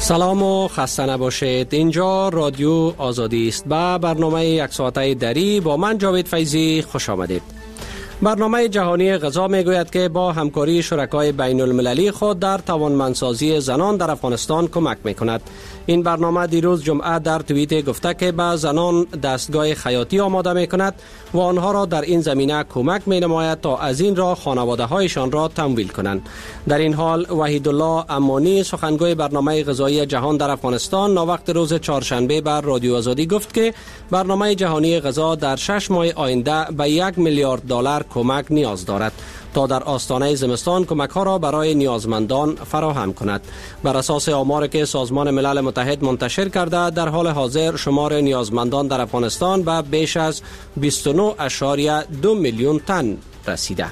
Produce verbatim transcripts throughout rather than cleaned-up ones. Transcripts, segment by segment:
سلام و خسته نباشید. اینجا رادیو آزادی است. با برنامه یک ساعته دری با من جاوید فیضی خوش آمدید. برنامه جهانی غذا میگوید که با همکاری شرکای بین المللی خود در توانمندسازی زنان در افغانستان کمک میکند. این برنامه دیروز جمعه در توییت گفته که به زنان دستگاه خیاطی آماده میکند و آنها را در این زمینه کمک مینماید تا از این راه خانواده هایشان را تمویل کنند. در این حال وحیدالله امانی سخنگوی برنامه غذایی جهان در افغانستان ناوقت روز چهارشنبه بر رادیو آزادی گفت که برنامه جهانی غذا در شش ماه آینده به یک میلیارد دلار کمک نیاز دارد تا در آستانه زمستان کمک ها را برای نیازمندان فراهم کند. بر اساس آماری که سازمان ملل متحد منتشر کرده، در حال حاضر شمار نیازمندان در افغانستان به بیش از بیست و نه اشاریه دو میلیون تن رسیده.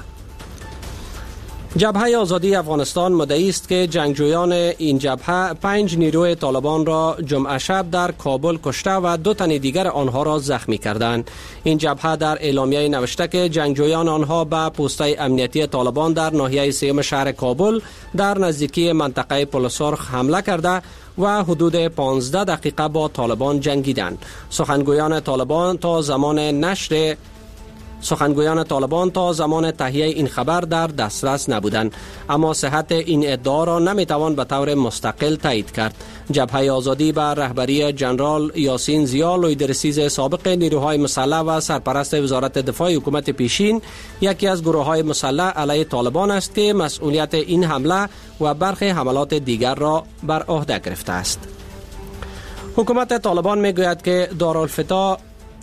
جبهه آزادی افغانستان مدعی است که جنگجویان این جبهه پنج نیروی طالبان را جمعه شب در کابل کشته و دو تن دیگر آنها را زخمی کردند. این جبهه در اعلامیه نوشته که جنگجویان آنها به پوسته امنیتی طالبان در ناحیه سیوم شهر کابل در نزدیکی منطقه پل سرخ حمله کرده و حدود پانزده دقیقه با طالبان جنگیدند. سخنگویان طالبان تا زمان نشر سخنگویان طالبان تا زمان تهیه این خبر در دسترس نبودند، اما صحت این ادعا را نمیتوان به طور مستقل تایید کرد. جبهه آزادی به رهبری جنرال یاسین زیا لویدرسیز سابق نیروهای مسلح و سرپرست وزارت دفاع حکومت پیشین یکی از گروه‌های مسلح علیه طالبان است که مسئولیت این حمله و برخی حملات دیگر را بر عهده گرفته است. حکومت طالبان میگوید که دارالفتاء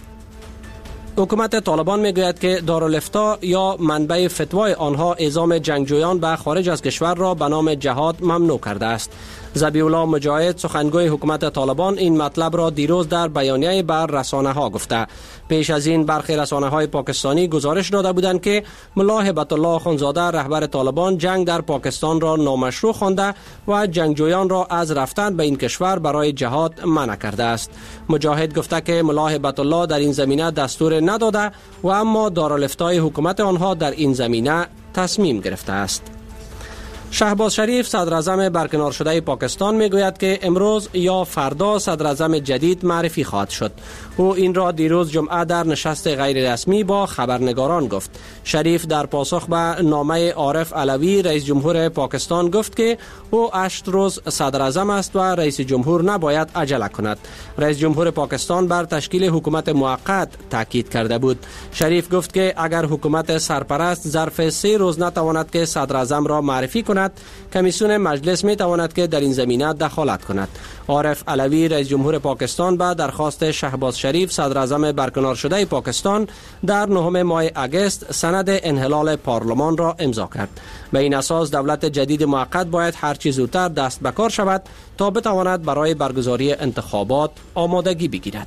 حکومت طالبان میگوید که دارالفتاء یا منبع فتوای آنها اعزام جنگجویان به خارج از کشور را به نام جهاد ممنوع کرده است. ذبیح الله مجاهد سخنگوی حکومت طالبان این مطلب را دیروز در بیانیه بر رسانه ها گفته. پیش از این برخی رسانه های پاکستانی گزارش داده بودند که ملا هبت الله اخوندزاده رهبر طالبان جنگ در پاکستان را نامشروع خوانده و جنگجویان را از رفتن به این کشور برای جهاد منع کرده است. مجاهد گفته که ملا هبت الله در این زمینه دستور نداده و اما دارالفتای حکومت آنها در این زمینه تصمیم گرفته است. شهباز شریف صدر اعظم برکنار شده پاکستان میگوید که امروز یا فردا صدر اعظم جدید معرفی خواهد شد. او این را دیروز جمعه در نشست غیر رسمی با خبرنگاران گفت. شریف در پاسخ به نامه عارف علوی رئیس جمهور پاکستان گفت که او هشت روز صدر اعظم است و رئیس جمهور نباید عجله کند. رئیس جمهور پاکستان بر تشکیل حکومت موقت تاکید کرده بود. شریف گفت که اگر حکومت سرپرست ظرف سه روز نتواند که صدر اعظم را معرفی کند، کمیسیون مجلس می تواند که در این زمینه دخالت کند. عارف علوی رئیس جمهور پاکستان به درخواست شهباز شریف صدر اعظم برکنار شده پاکستان در نهم ماه اگست سند انحلال پارلمان را امضا کرد. به این اساس دولت جدید موقت باید هر چه زودتر دست به کار شود تا بتواند برای برگزاری انتخابات آمادگی بگیرد.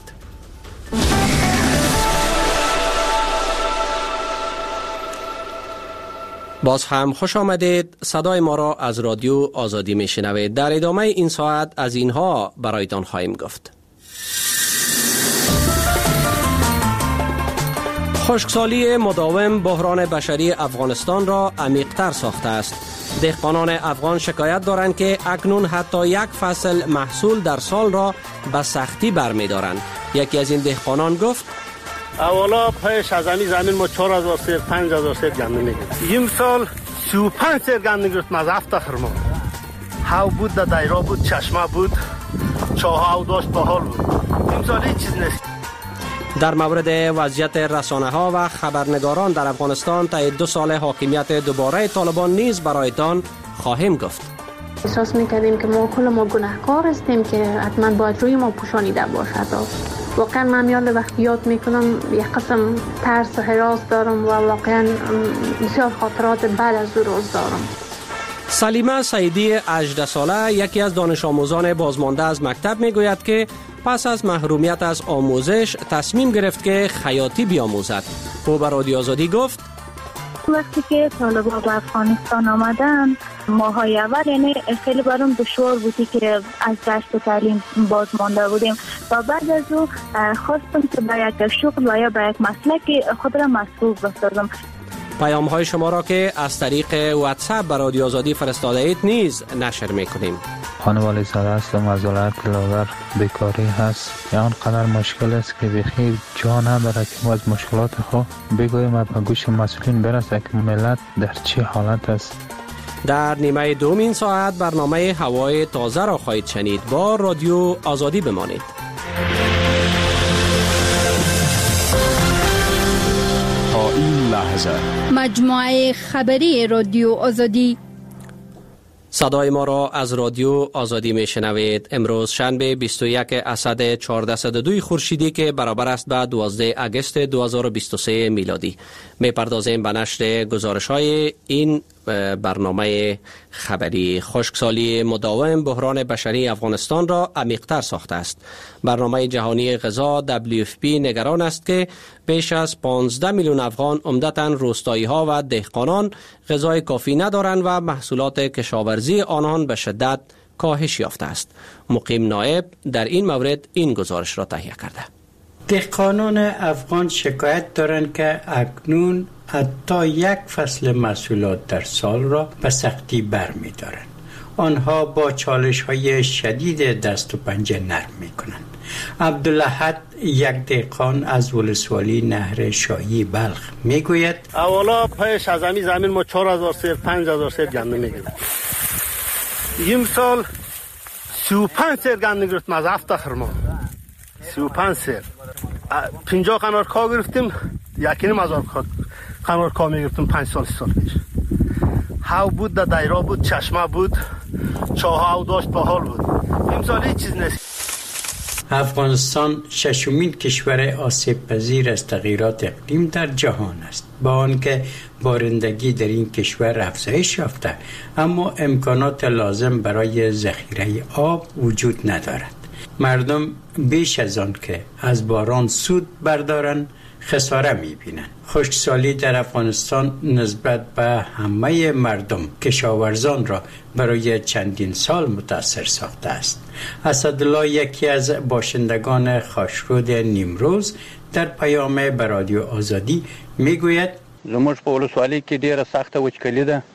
باز هم خوش آمدید. صدای ما را از رادیو آزادی می شنوید. در ادامه این ساعت از اینها برایتان خواهیم گفت. خشکسالی مداوم بحران بشری افغانستان را عمیق‌تر ساخته است. دهقانان افغان شکایت دارند که اکنون حتی یک فصل محصول در سال را به سختی برمی‌دارند. یکی از این دهقانان گفت: اولا پیش از همین زمین ما چهار هزار سیر پنج هزار سیر گندم میگرفت. این سال سی و پنج سیر گندم گرفتم از هفت خرما. هاو بود، در دیرا بود، چشمه بود، چاه او داشت، بحال بود. این سال هیچ چیز نیست. در مورد وضعیت رسانه ها و خبرنگاران در افغانستان تا دو سال حاکمیت دوباره طالبان نیز برایتان خواهیم گفت. احساس میکردیم که ما کل ما گناهکار هستیم که حتما باید روی ما پوشانیده باشد. واقعا من یاد وقتی یاد میکنم یک قسم ترس و هراس دارم و واقعا بسیار خاطرات بعد از او روز دارم. سلیمه سیدی هجده ساله یکی از دانش آموزان بازمانده از مکتب میگوید که پس از محرومیت از آموزش تصمیم گرفت که خیاطی بیاموزد. او به رادیو آزادی گفت: وقتی که طالبان به افغانستان آمدن ماهای اول یعنی خیلی برام دشوار بودی که از دشت تعلیم باز مانده بودیم و بعد از او خواستم که به یک شغل و یا به یک مسلک خود را مسئول بسازم. پیام های شما را که از طریق واتساپ به رادیو آزادی فرستاده اید نیز نشر میکنیم. خانواده زاده هستم، از ولایت لاغر، بیکاری هست. یا آنقدر مشکل است که بخیر جا نداره که ما از مشکلات خود بگویم به گوش مسئولین برسه که ملت در چه حالت است. در نیمه دوم این ساعت برنامه هوای تازه را خواهید شنید. با رادیو آزادی بمانید. تا این لحظه مجموعه خبری رادیو آزادی. صدای ما را از رادیو آزادی می شنوید. امروز شنبه بیست و یک اسد چهارصد و دو خورشیدی که برابر است به دوازده اگست دو هزار و بیست و سه میلادی. می پردازیم به نشر گزارش های این برنامه خبری. خشکسالی مداوم بحران بشری افغانستان را عمیق‌تر ساخته است. برنامه جهانی غذا دبلیو اف پی نگران است که بیش از پانزده میلیون افغان عمدتاً روستایی ها و دهقانان غذای کافی ندارند و محصولات کشاورزی آنان به شدت کاهش یافته است. مقیم نائب در این مورد این گزارش را تهیه کرده. دهقانان افغان شکایت دارند که اکنون حتی یک فصل محصولات در سال را به سختی برمی دارند. آنها با چالش های شدید دست و پنجه نرم می کنند. عبدالحد یک دهقان از ولسوالی نهر شاهی بلخ می گوید اولا پیش از امی زمین ما چهار هزار سیر پنج هزار سیر گندم می گیریم. این سال سی و پنج سیر گندم گرفتم از هفته خرما. سی و پنج سیر پنجاه قنار کا گرفتیم، یکی نیم هزار قنار کا می گرفتیم پنج سال سی سال پیش. هاو بود، در دایرا بود، چشمه بود، چاه هاو داشت، با حال بود. امسال هیچ چیز نیست. افغانستان ششمین کشور آسیب پذیر از تغییرات اقلیم در جهان است. با آنکه بارندگی در این کشور افزایش یافته، اما امکانات لازم برای ذخیره آب وجود ندارد. مردم بیش از آن که از باران سود بردارند خساره می‌بینند. خشکسالی در افغانستان نسبت به همه مردم کشاورزان را برای چندین سال متاثر ساخته است. اسدالله یکی از باشندگان خاشرود نیمروز در پیام به رادیو آزادی میگوید زموږ په ولسوالۍ کې ډیره سخته وچکالي ده.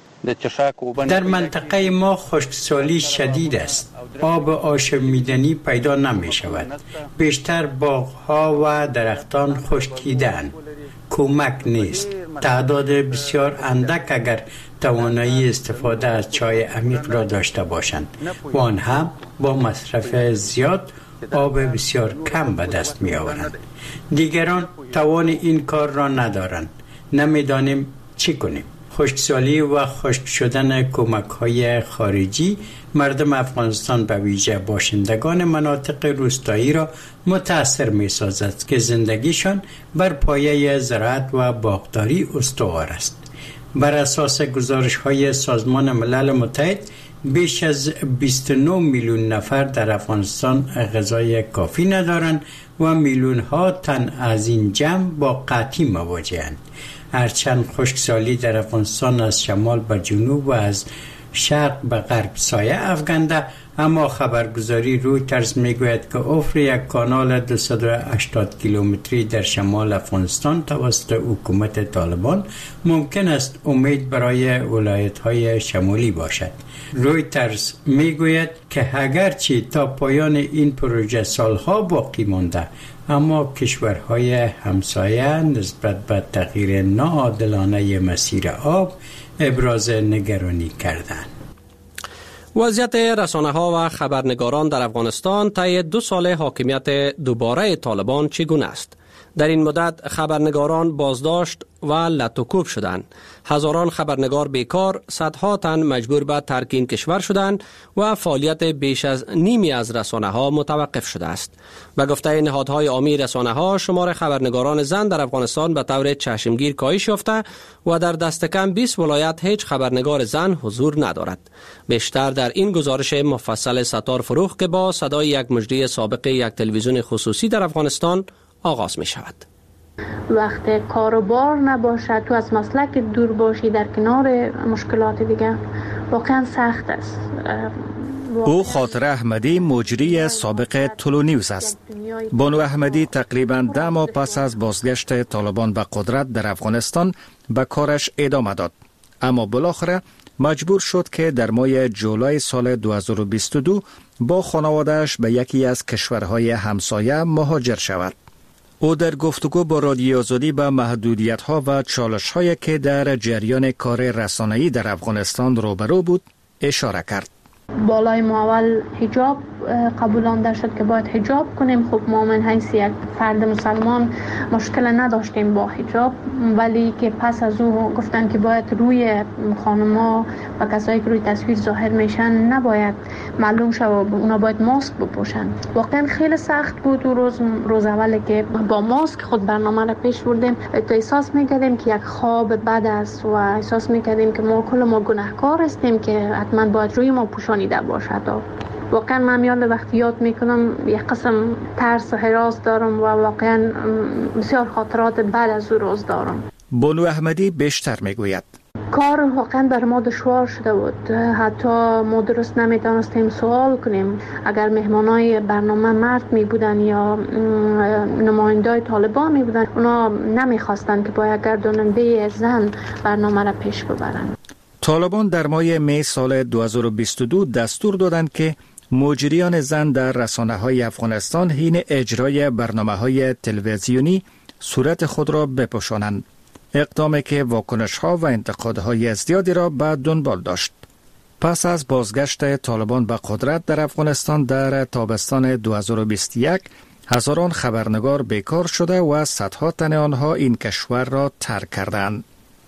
در منطقه ما خشکسالی شدید است. آب آشامیدنی پیدا نمی شود. بیشتر باغ‌ها و درختان خشکیده‌اند. کمک نیست. تعداد بسیار اندک اگر توانایی استفاده از چای عمیق را داشته باشند و آن هم با مصرف زیاد آب بسیار کم به دست می آورند. دیگران توان این کار را ندارند. نمیدانیم چی کنیم. خشکسالی و خشک شدن کمک‌های خارجی مردم افغانستان به ویژه باشندگان مناطق روستایی را متاثر می‌سازد که زندگیشان بر پایه زراعت و باغداری استوار است. بر اساس گزارش‌های سازمان ملل متحد بیش از بیست و نه میلیون نفر در افغانستان غذای کافی ندارند و میلیون‌ها تن از این جمع با قحطی مواجه‌اند. هرچند خشکسالی در افغانستان از شمال به جنوب و از شرق به غرب سایه افکنده، اما خبرگزاری رویترز میگوید که افت یک کانال دویست و هشتاد کیلومتری در شمال افغانستان توسط حکومت طالبان ممکن است امید برای ولایت‌های شمالی باشد. رویترز میگوید که اگرچه تا پایان این پروژه سالها باقی مانده، اما کشورهای همسایه نسبت به تغییر ناعادلانه مسیر آب ابراز نگرانی کردند. وضعیت رسانه ها و خبرنگاران در افغانستان طی دو سال حاکمیت دوباره طالبان چگونه است؟ در این مدت خبرنگاران بازداشت و لطوکوب شدند. هزاران خبرنگار بیکار، صدها تن مجبور به ترک این کشور شدند و فعالیت بیش از نیمی از رسانه ها متوقف شده است. به گفته نهادهای عامی رسانه ها، شمار خبرنگاران زن در افغانستان به طور چشمگیر کاهش یافته و در دست کم بیست ولایت هیچ خبرنگار زن حضور ندارد. بیشتر در این گزارش مفصل ستار فروخ که با صدای یک مجری سابق یک تلویزیون خصوصی در افغانستان آغاز می شود. وقتی کاروبار نباشه، تو از مسلک دور باشی، در کنار مشکلات دیگه، واقعا سخت است. او خاطر احمدی مجری سابق تلو نیوز است. بانو احمدی تقریباً ده ماه پس از بازگشت طالبان به قدرت در افغانستان به کارش ادامه داد، اما بالاخره مجبور شد که در ماه جولای سال دو هزار و بیست و دو با خانواده‌اش به یکی از کشورهای همسایه مهاجر شود. او در گفتگو با رادیو آزادی به محدودیت‌ها و چالش‌هایی که در جریان کار رسانه‌ای در افغانستان روبرو بود اشاره کرد. بالای ما اول حجاب قبولانده شد که باید حجاب کنیم. خب ما من حیث یک فرد مسلمان مشکل نداشتیم با حجاب، ولی که پس از او گفتن که باید روی خانم‌ها و کسایی که روی تصویر ظاهر میشن نباید معلوم شه و اونا باید ماسک بپوشن. واقعا خیلی سخت بود و روز روز اولی که با ماسک خود برنامه را پیش بردیم تو احساس میکردیم که یک خواب بد است و احساس میکردیم که ما کل ما گناهکار هستیم که حتما باید روی ما پوشانیده باشد. واقعا من یاد وقتی یاد میکنم یک قسم ترس و هراس دارم و واقعا بسیار خاطرات بد از او روز دارم. بانو احمدی بیشتر میگوید کار واقعا بر ما دشوار شده بود. حتی ما درست نمیتونستیم سوال کنیم. اگر مهمانای برنامه مرد می بودن یا نمایندای طالبان می بودن، اونا نمیخواستن که با یک گرداننده زن برنامه را پیش ببرن. طالبان در ماه می سال دو هزار و بیست و دو دستور دادند که مجریان زن در رسانه‌های افغانستان حین اجرای برنامه‌های تلویزیونی صورت خود را بپوشانند. اقدامی که واکنش‌ها و انتقادهای زیادی را به دنبال داشت. پس از بازگشت طالبان به قدرت در افغانستان در تابستان دو هزار و بیست و یک، هزاران خبرنگار بیکار شده و صدها تن آنها این کشور را ترک کردند.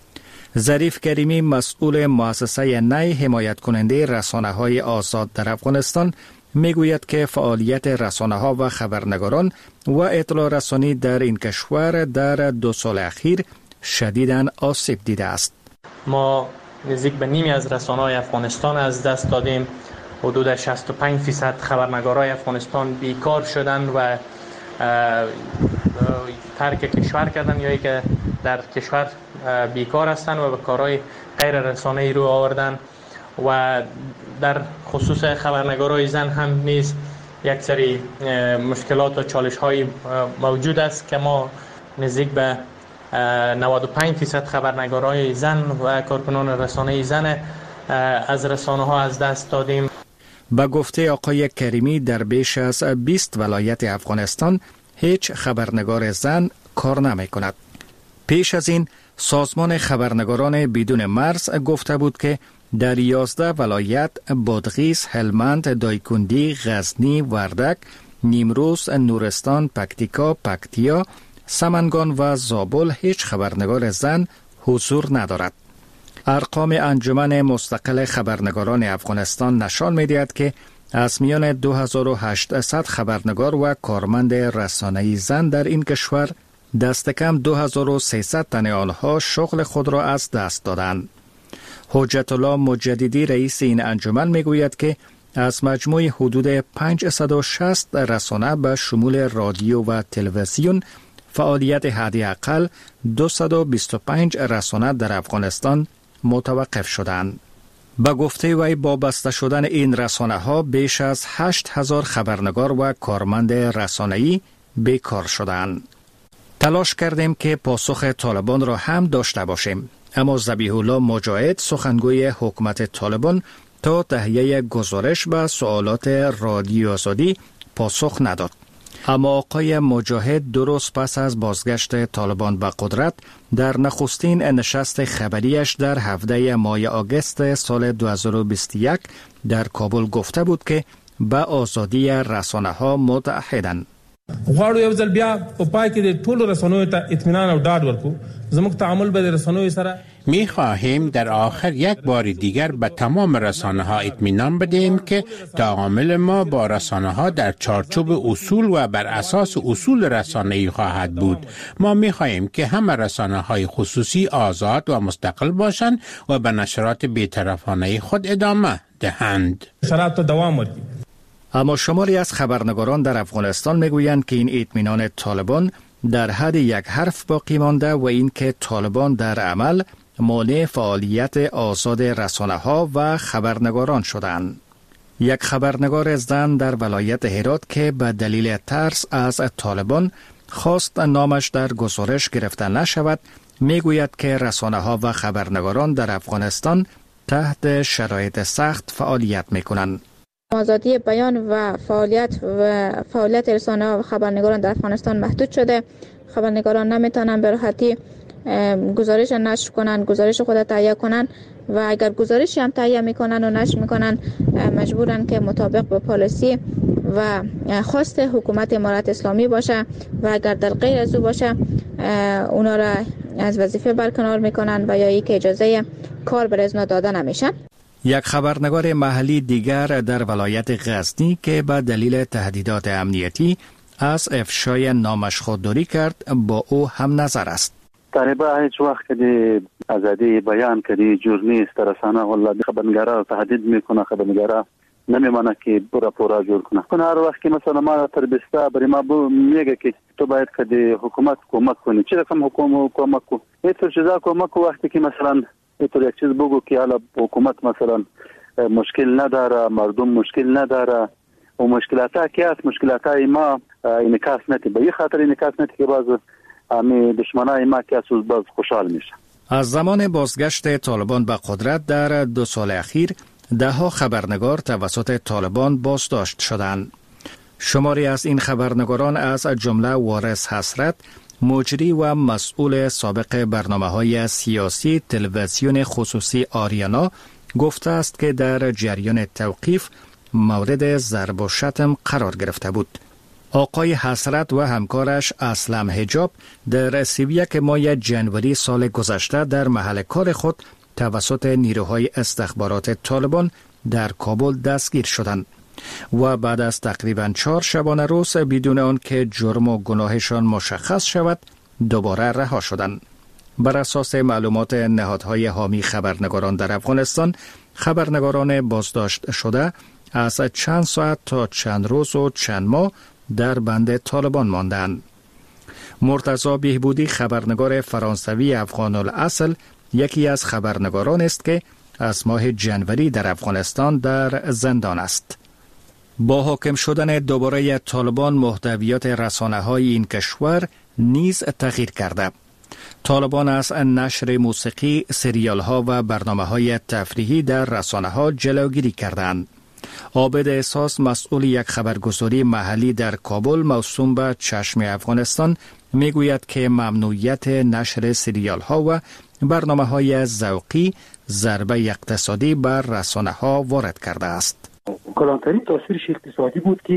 ظریف کریمی مسئول مؤسسه نی حمایت کننده رسانه‌های آزاد در افغانستان میگوید که فعالیت رسانه‌ها و خبرنگاران و اطلاع رسانی در این کشور در دو سال اخیر شدیداً آسیب دیده است. ما نزدیک به نیمی از رسانه‌های افغانستان از دست دادیم. حدود شصت و پنج درصد خبرنگارای افغانستان بیکار شدند و ترک کشور کردن یا که در کشور بیکار هستند و به کارهای غیر رسانه‌ای رو آوردن. و در خصوص خبرنگارای زن هم نیز یک سری مشکلات و چالش‌های موجود است که ما نزدیک به نود و پنج درصد خبرنگارای زن و کارکنان رسانه‌ای زن از رسانه‌ها از دست دادیم. با گفته آقای کریمی در بیش از بیست ولایت افغانستان هیچ خبرنگار زن کار نمی کند. پیش از این سازمان خبرنگاران بدون مرز گفته بود که در یازده ولایت بادغیس، هلمند، دایکندی، غزنی، وردک، نیمروز، نورستان، پکتیکا، پکتیا، سمنگان و زابل هیچ خبرنگار زن حضور ندارد. ارقام انجمن مستقل خبرنگاران افغانستان نشان می‌دهد که از میان دو هزار و هشتصد خبرنگار و کارمند رسانه‌ای زن در این کشور دست کم دو هزار و سیصد تن آنها شغل خود را از دست دادند. حجت الله مجددی رئیس این انجمن میگوید که از مجموع حدود پانصد و شصت رسانه به شمول رادیو و تلویزیون فعالیت حداقل دویست و بیست و پنج رسانه در افغانستان متوقف شدند. با گفته وی با بسته شدن این رسانه ها بیش از هشت هزار خبرنگار و کارمند رسانه‌ای بیکار شدند. تلاش کردیم که پاسخ طالبان را هم داشته باشیم، اما ذبیح الله مجاهد سخنگوی حکومت طالبان تا تهیه گزارش به سوالات رادیو آزادی پاسخ نداد. اما آقای مجاهد درست پس از بازگشت طالبان به قدرت در نخستین نشست خبریش در هفده ماه آگوست سال دو هزار و بیست و یک در کابل گفته بود که به آزادی رسانه‌ها متعهدند. غواړو یو ځل بیا په پای کې د ټولو رسنیو ته اطمینان او ډاډ ورکړو. زموږ تعامل به د رسنیو سره می خواهیم در آخر یک بار دیگر به تمام رسانه ها اطمینان بدهیم که تعامل ما با رسانه ها در چارچوب اصول و بر اساس اصول رسانه‌ای خواهد بود. ما می خواهیم که همه رسانه های خصوصی آزاد و مستقل باشند و به نشرات بی‌طرفانه خود ادامه دهند. شرایط دوام ورکړي. اما شماری از خبرنگاران در افغانستان میگویند که این اطمینان طالبان در حد یک حرف باقی مانده و اینکه طالبان در عمل مانع فعالیت آزاد رسانه‌ها و خبرنگاران شدند. یک خبرنگار زن در ولایت هرات که به دلیل ترس از طالبان خواست نامش در گزارش گرفته نشود، میگوید که رسانه‌ها و خبرنگاران در افغانستان تحت شرایط سخت فعالیت میکنند. آزادی بیان و فعالیت و فعالیت رسانه‌ها و خبرنگاران در افغانستان محدود شده. خبرنگاران نمیتونن به راحتی گزارش نشر کنن، گزارش خود تهیه کنن و اگر گزارشی هم تهیه میکنن و نشر میکنن مجبورن که مطابق با پالیسی و خواست حکومت امارت اسلامی باشه و اگر در غیر از او باشه اونا را از وظیفه برکنار میکنن و یا یک اجازه کار برای ازنا داده نمیشن. یک خبرنگار محلی دیگر در ولایت غزنی که به دلیل تهدیدات امنیتی از افشای نامش خودداری کرد با او هم نظر است. طالبا هیچ وقت که آزادی بیان کردی جور نیست، رسانه والله خبرنگارا تهدید میکنه، خبرنگارا نمیمانه که برا پورا جور کنه. کنه هر وقت که مثلا ما تربیستا برای ما میگه که تو باید که حکومت کمک کنی، چه رقم حکومت کمک کنی؟ اینطور چیزا کمک وقتی که مثلا اینطور یک چیز بگو که حالا حکومت مثلا مشکل نداره، مردم مشکل نداره و مشکلات ها که هست مشکلات های ما انعکاس نتی، به این خاطر انعکاس نتی که باز امی دشمنای ما که از باز خوشحال میشه. از زمان بازگشت طالبان به قدرت در دو سال اخیر ده ها خبرنگار توسط طالبان بازداشت شدند. شماری از این خبرنگاران از جمله وارث حسرت، مجری و مسئول سابق برنامه‌های سیاسی تلویزیون خصوصی آریانا گفته است که در جریان توقیف مورد ضرب و شتم قرار گرفته بود. آقای حسرت و همکارش اسلم حجاب در سی و یک ماه جنوری سال گذشته در محل کار خود توسط نیروهای استخبارات طالبان در کابل دستگیر شدند و بعد از تقریباً چهار شبانه روز بدون آن که جرم و گناهشان مشخص شود دوباره رها شدند. بر اساس معلومات نهادهای حامی خبرنگاران در افغانستان، خبرنگاران بازداشت شده از چند ساعت تا چند روز و چند ماه در بند طالبان ماندند. مرتضی بهبودی خبرنگار فرانسوی افغان الاصل یکی از خبرنگاران است که از ماه جنوری در افغانستان در زندان است. با حاکم شدن دوباره طالبان محتویات رسانه‌های این کشور نیز تغییر کرده. طالبان از نشر موسیقی، سریال‌ها و برنامه‌های تفریحی در رسانه‌ها جلوگیری کردند. عابد احساس مسئول یک خبرگزاری محلی در کابل موسوم به چشم افغانستان میگوید که ممنوعیت نشر سریال‌ها و برنامه‌های ذوقی ضربه اقتصادی بر رسانه‌ها وارد کرده است. کلانترین تاثیرش اقتصادی بود که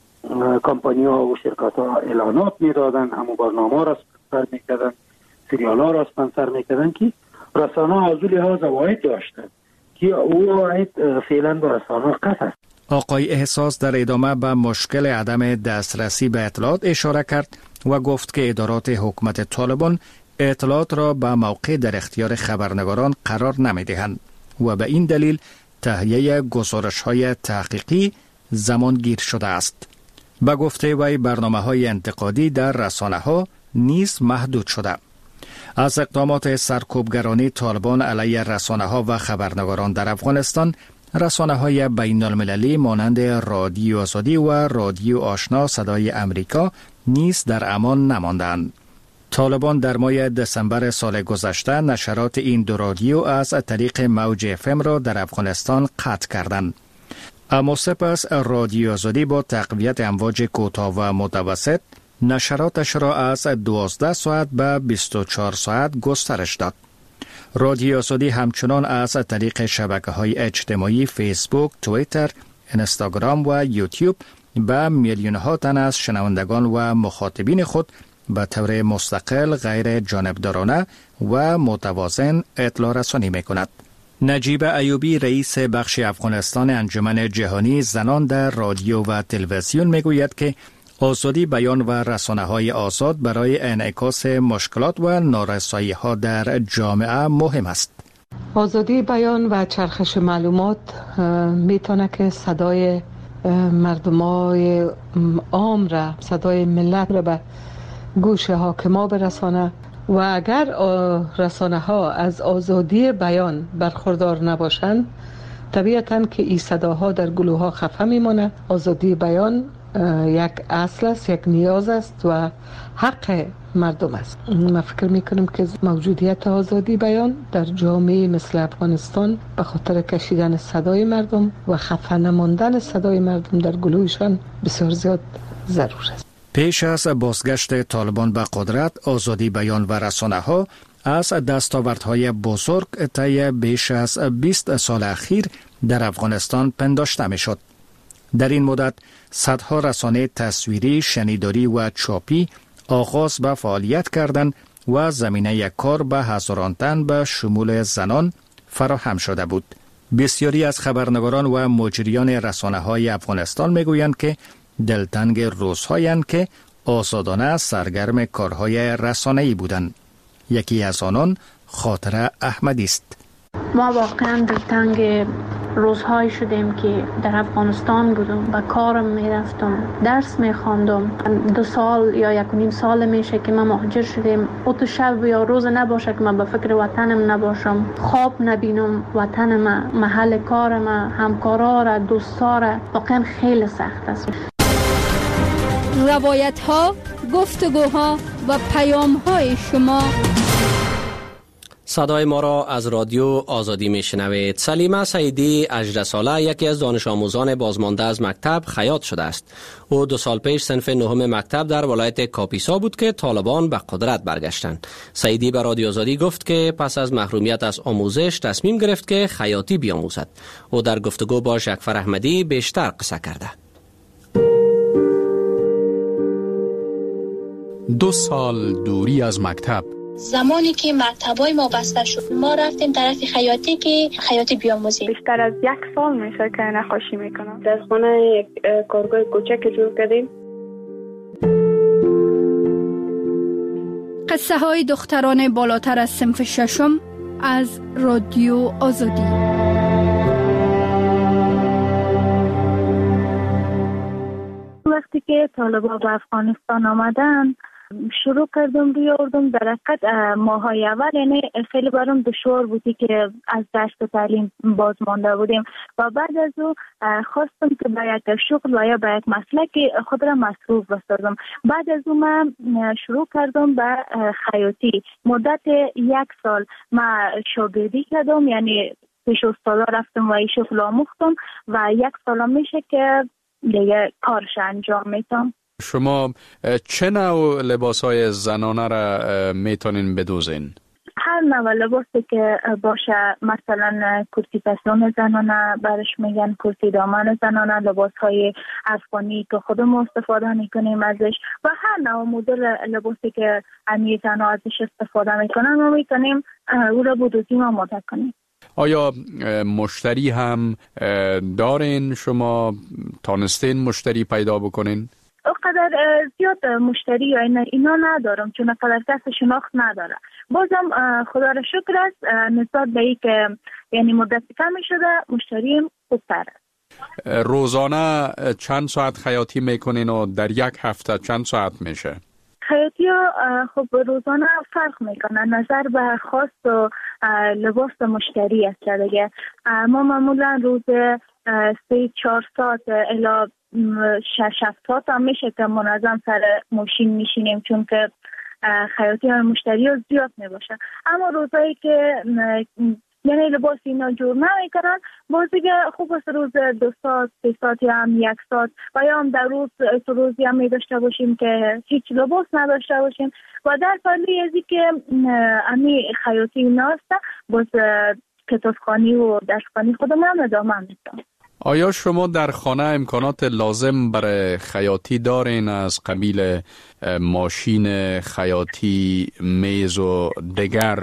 کمپانی‌ها و شرکت‌ها اعلانات می‌دادن، همون برنامه‌ها را اسپانسر می‌کردن، سریال‌ها را اسپانسر می‌کردن که رسانه‌ها از لحاظ واحد داشتند که او واحد فعلا به رسانه‌ها قطع است. آقای احساس در ادامه به مشکل عدم دسترسی به اطلاعات اشاره کرد و گفت که ادارات حکومت طالبان اطلاعات را به موقع در اختیار خبرنگاران قرار نمی‌دهند و به این دلیل تهیه گزارش‌های تحقیقی زمانگیر شده است. به گفته وی برنامه‌های انتقادی در رسانه‌ها نیز محدود شده. از اقدامات سرکوبگرانی طالبان علیه رسانه‌ها و خبرنگاران در افغانستان، رسانه‌های بین المللی مانند رادیو آزادی و رادیو آشنا صدای امریکا نیز در امان نماندند. طالبان در ماه دسامبر سال گذشته نشرات این دو رادیو از طریق موج اف ام را در افغانستان قطع کردند. اما سپس رادیو آزادی با تقویت امواج کوتاه و متوسط نشراتش را از دوازده ساعت به بیست و چهار ساعت گسترش داد. رادیو آزادی همچنان از طریق شبکه‌های اجتماعی فیسبوک، توییتر، اینستاگرام و یوتیوب به میلیون‌ها تن از شنوندگان و مخاطبین خود به طور مستقل، غیر جانبدارانه و متوازن اطلاع رسانی می‌کند. نجیب ایوبی رئیس بخش افغانستان انجمن جهانی زنان در رادیو و تلویزیون میگوید که آزادی بیان و رسانه‌های آزاد برای انعکاس مشکلات و نارسایی‌ها در جامعه مهم است. آزادی بیان و چرخش معلومات میتونه که صدای مردمای عام را، صدای ملت را به گوش حاکما برسانه و اگر رسانه ها از آزادی بیان برخوردار نباشند، طبیعتاً که این صداها در گلوها خفه میمونه. آزادی بیان یک اصل است، یک نیاز است و حق مردم است. من فکر میکنم که موجودیت آزادی بیان در جامعه مثل افغانستان به خاطر کشیدن صدای مردم و خفه نماندن صدای مردم در گلویشان بسیار زیاد ضرور است. پیش از بازگشت طالبان به قدرت، آزادی بیان و رسانه ها از دستاوردهای بزرگ طی بیش از بیست سال اخیر در افغانستان پنداشته می شد. در این مدت صدها رسانه تصویری، شنیداری و چاپی آغاز به فعالیت کردند و زمینه کار به هزاران تن به شمول زنان فراهم شده بود. بسیاری از خبرنگاران و مجریان رسانه های افغانستان می گویند که دلتنگ روزهایند که آزادانه سرگرم کارهای رسانه‌ای بودند. یکی از آنان خاطره احمدی است. ما واقعا دلتنگ روزهایی شدیم که در افغانستان بودم، به کارم میرفتم، درس میخواندم. دو سال یا یک و نیم سال میشه که ما مهاجر شدیم. او تو شب یا روز نباشه که من به فکر وطنم نباشم، خواب نبینم وطنم، محل کارم، همکارا را، دوستا را. واقعا خیلی سخت است. روایت ها، گفتگوها و پیام های شما. صدای ما را از رادیو آزادی میشنوید. سلیمه سعیدی هجده ساله یکی از دانش آموزان بازمانده از مکتب خیاط شده است. او دو سال پیش صنف نهم مکتب در ولایت کاپیسا بود که طالبان به قدرت برگشتند. سعیدی به رادیو آزادی گفت که پس از محرومیت از آموزش تصمیم گرفت که خیاطی بیاموزد. او در گفتگو با جعفر احمدی بیشتر قصه کرده. دو سال دوری از مکتب. زمانی که مکتبای ما بسته شد، ما رفتیم طرف خیاطی که خیاطی بیاموزیم. بیشتر از یک سال میشه که نقاشی میکنم. در خانه یک کارگاه کوچک جور کردیم. قصه های دختران بالاتر از صنف ششم از رادیو آزادی. وقتی که طالبان به افغانستان آمدن، شروع کردم بیاردم. در حقیقت ماهای اول یعنی خیلی برام دشوار بودی که از دشت تعلیم باز مانده بودیم و بعد از او خواستم که به یک شغل و یا به یک مسلک خود را مصروف بسازم. بعد از او من شروع کردم به خیاطی. مدت یک سال من شاگردی کردم، یعنی پیش استادا رفتم و این شغل آموختم و یک سال میشه که دیگه کارش انجام میتم. شما چه نوع لباس‌های زنانه را میتونین بدوزین؟ هر نوع لباسی که باشه، مثلا کرتی پسون زنانه برش میگن، کرتی دامن زنانه، لباس‌های افغانی که خودمون استفاده میکنیم ازش و هر نوع مدل لباسی که امی زنها ازش استفاده میکنن ما میتونیم او را بدوزیم و ماده کنیم. آیا مشتری هم دارین؟ شما تانستین مشتری پیدا بکنین؟ اقدر زیاد مشتری یا اینا, اینا ندارم، چون اقدر کسی شناخت نداره. بازم خدا را شکر است نسبت به ای که یعنی مدت کمی شده مشتریم خوبتر است. روزانه چند ساعت خیاطی میکنین و در یک هفته چند ساعت میشه؟ خیاطی ها خب روزانه فرق میکنه نظر به خواست و لباس مشتری است دیگه. ما معمولا روز سه چهار ساعت الی شش هفت ساعت هم میشه که منظم سر ماشین میشینیم، چون که خیاطی های مشتری ها زیاد میباشه. اما روزایی که یعنی لباس اینا جور نمیکنن، باز دیگه خوب است روز دو ساعت سه ساعت یا هم یک ساعت و یا هم در روز روزی هم می داشته باشیم که هیچ لباس نداشته باشیم و در پلی ازی که امی خیاطی اینا هسته باز کتابخوانی و درسخوانی خودم هم ادامه میدم. آیا شما در خانه امکانات لازم برای خیاطی دارین از قبیل ماشین خیاطی، میز و دیگر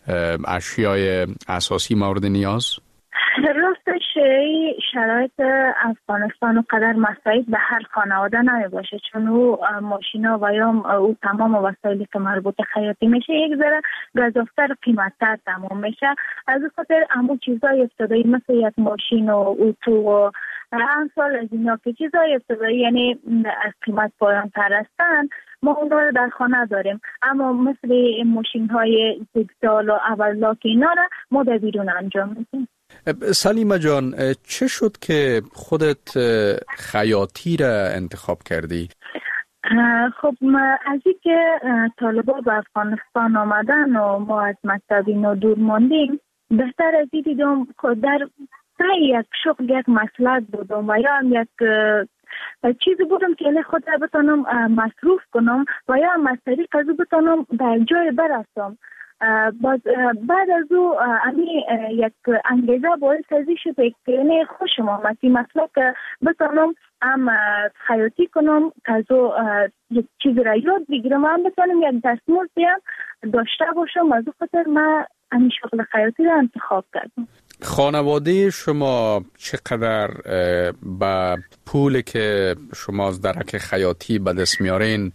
اشیای اساسی مورد نیاز؟ راستش شرایط افغانستان و قدر مساعد به هر خانواده نمی باشه، چون او ماشینا و یا او تمام وسایلی که مربوط خیاطی میشه یک ذره گزافتر قیمتتر تمام میشه. از این خاطر همون چیزای ابتدایی مثل یک ماشین و اتو و امثال از اینا که چیزای ابتدایی یعنی از قیمت پایان تر هستن ما اون رو در خانه داریم، اما مثل ماشین های زگزال و اولاک اینا را ما در بیرون انجام میدیم. سلیمه جان، چه شد که خودت خیاطی را انتخاب کردی؟ خب از این که طالبان به افغانستان آمدن و ما از مکتب اینا دور ماندیم، بهتر از این دیدم خود در سعی یک شغل یک مسئله بودم و یا هم یک چیزی بودم که خود را بتانم مصروف کنم و یا هم از طریق از او بتانم در جای برسم. بعد از او امی یک انگیزه باعث ازی شد که خوشم آمد این مسئله که بتانم هم خیاطی کنم که از او یک چیز را یاد بگیرم و هم بتانم یک دستمزدی هم داشته باشم. از او خاطر من همین شغل خیاطی را انتخاب کردم. خانواده شما چقدر با پولی که شما از درک خیاطی به دست میارین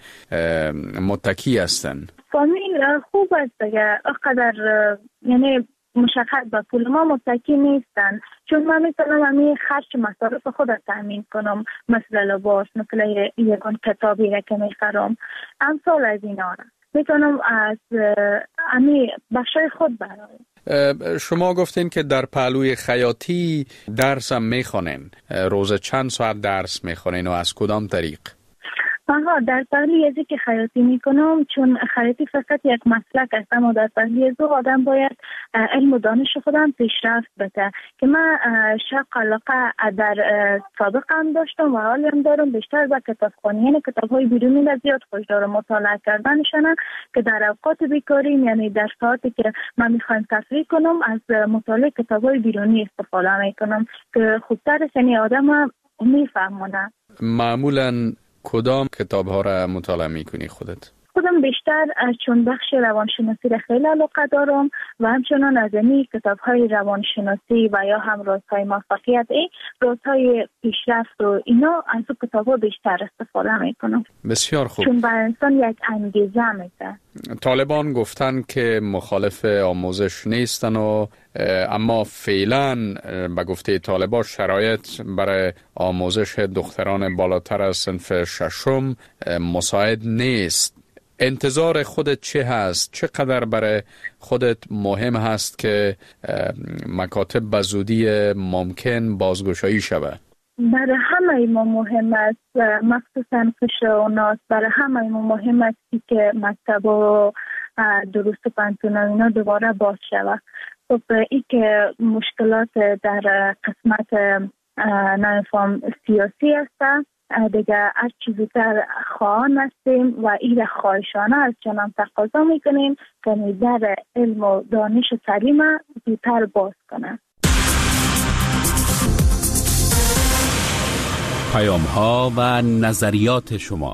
متکی هستن؟ فامیل خوب است دیگه، اقدر یعنی مشخص به پول ما متکی نیستن، چون من میتونم همین خرج مصارف خود تامین کنم، مثل لباس، مثل یکان کتابی را که میخرم، امثال از اینا را میتونم از همین بخشای خود برایم. شما گفتین که در پهلوی خیاطی درس هم میخونین، روز چند ساعت درس میخونین و از کدام طریق؟ آها، در پهلوی ازی که خیاطی میکنم، چون خیاطی فقط یک مسلک است، اما در پهلوی ازو آدم باید علم و دانش خودم پیشرفت بده که من شوق علاقه در سابقم داشتم و حالیم دارم بیشتر به کتابخوانی، یعنی کتاب‌های بیرونی را زیاد خوش دارم مطالعه کردنشان، که در اوقات بیکاری یعنی در ساعتی که من میخوایم تفریح کنم از مطالعه کتاب‌های بیرونی استفاده میکنم که خوبتر است، یعنی آدم میفهمونه. معمولاً کدام کتاب ها را مطالعه میکنی خودت؟ خودم بیشتر چون بخش روانشناسی را خیلی علاقه دارم و همچنان از این کتاب های روانشناسی و یا هم رازهای موفقیت، ای رازهای پیشرفت و اینا، از اون کتاب ها بیشتر استفاده میکنم. بسیار خوب. چون برای انسان یک انگیزه میده. طالبان گفتن که مخالف آموزش نیستن و اما فعلا به گفته طالبان شرایط برای آموزش دختران بالاتر از صنف ششم مساعد نیست. انتظار خودت چه هست؟ چقدر برای خودت مهم هست که مکاتب به زودی ممکن بازگشایی شود؟ برای همه ما مهم است، مخصوصا کشاورزان، برای همه ما مهم است که مکتب و دروس پانتون اینا دوباره باز شود. خب این که مشکلات در قسمت نمیفهم سیاسی است دیگه، هر چیزی در خواهان هستیم و این خواهشانه از جنم تقاضا میکنیم که در علم و دانش و تعلیم زودتر باز کنه. پیام ها و نظریات شما.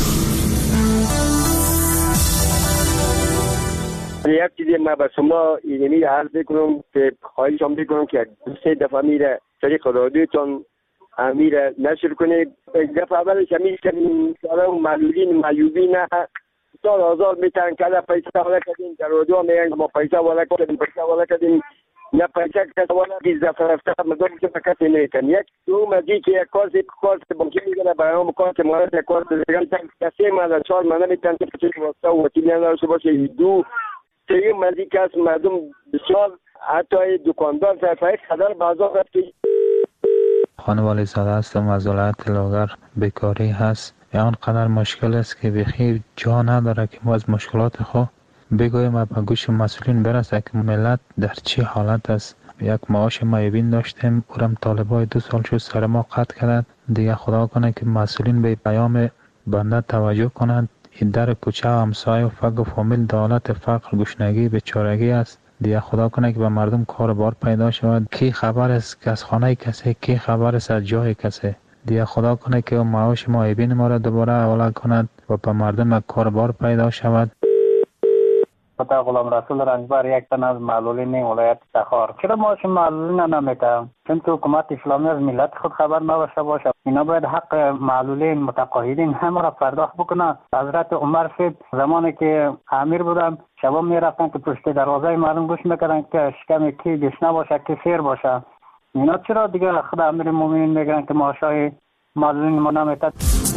یک چیزی ما به شما اینمی عرض بکنم که خواهشم بکنم که سه دفعه میره طریق رادیوتون امیر نشر کنید. دفعه اولش همین که سالان معلولین معیوبین سال آزار میتن که پیسه والا کردیم، در رادیو میگن ما پیسه والا کردیم پیسه والا کردیم نه پیسه کسی والا بیز دفعه رفته مدام که فقط نیتن. یک دو مزید که یک کارت کارت بانکی میگنه برای هم کارت مالت یک کارت دیگه کسی مالا چهار مالا میتن که چه واسطه و وکیل نداشته باشه. دو سه مزید که از مردم بسیار حتی دکاندار صرفه خدر بازار رفت که خانوالی زاده هستم از ولایت لاغر. بیکاری هست یا آنقدر مشکل است که بخیر جا نداره که ما از مشکلات خود بگویم به گوش مسئولین برسه که ملت در چی حالت است. یک معاش معیوبین داشتیم، اورم طالبای دو سال شد سر ما قطع کردند. دیگه خدا کنه که مسئولین به پیام بنده توجه کنند. این در کوچه و همسایه و فق و فامیل دولت فقر گشنگی بیچارگی است. دیگه خدا کنه که به مردم کار بار پیدا شود. کی خبر است که از خانه کسی، کی خبر است از جای کسی. دیگه خدا کنه که معاش معیوبین ما را دوباره حواله کند و به مردم کار بار پیدا شود. پتا غلام رسول رنجبر یک تن از معلولین ولایت تخار. چرا معاش معلولین نمیده؟ چون تو حکومت اسلامی از ملت خود خبر نداشته باشه. اینا باید حق معلولین متقاعدین همه را پرداخت بکنه. حضرت عمر صاحب زمانی که امیر بودن شبا میرفتن که پشت دروازه مردم گوش میکردن که شکم کی گشنه باشه کی سیر باشه. اینا چرا دیگه خود امیر مومنین میگن که معاشای معلولین ما نمیده؟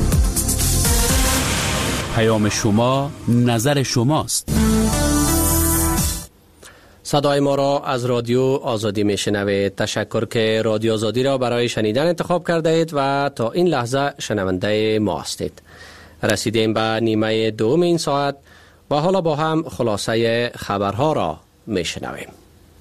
پیام شما نظر شماست. صدای ما را از رادیو آزادی میشنوید. تشکر که رادیو آزادی را برای شنیدن انتخاب کرده اید و تا این لحظه شنونده ما هستید. رسیدیم به نیمه دوم این ساعت و حالا با هم خلاصه خبرها را میشنویم.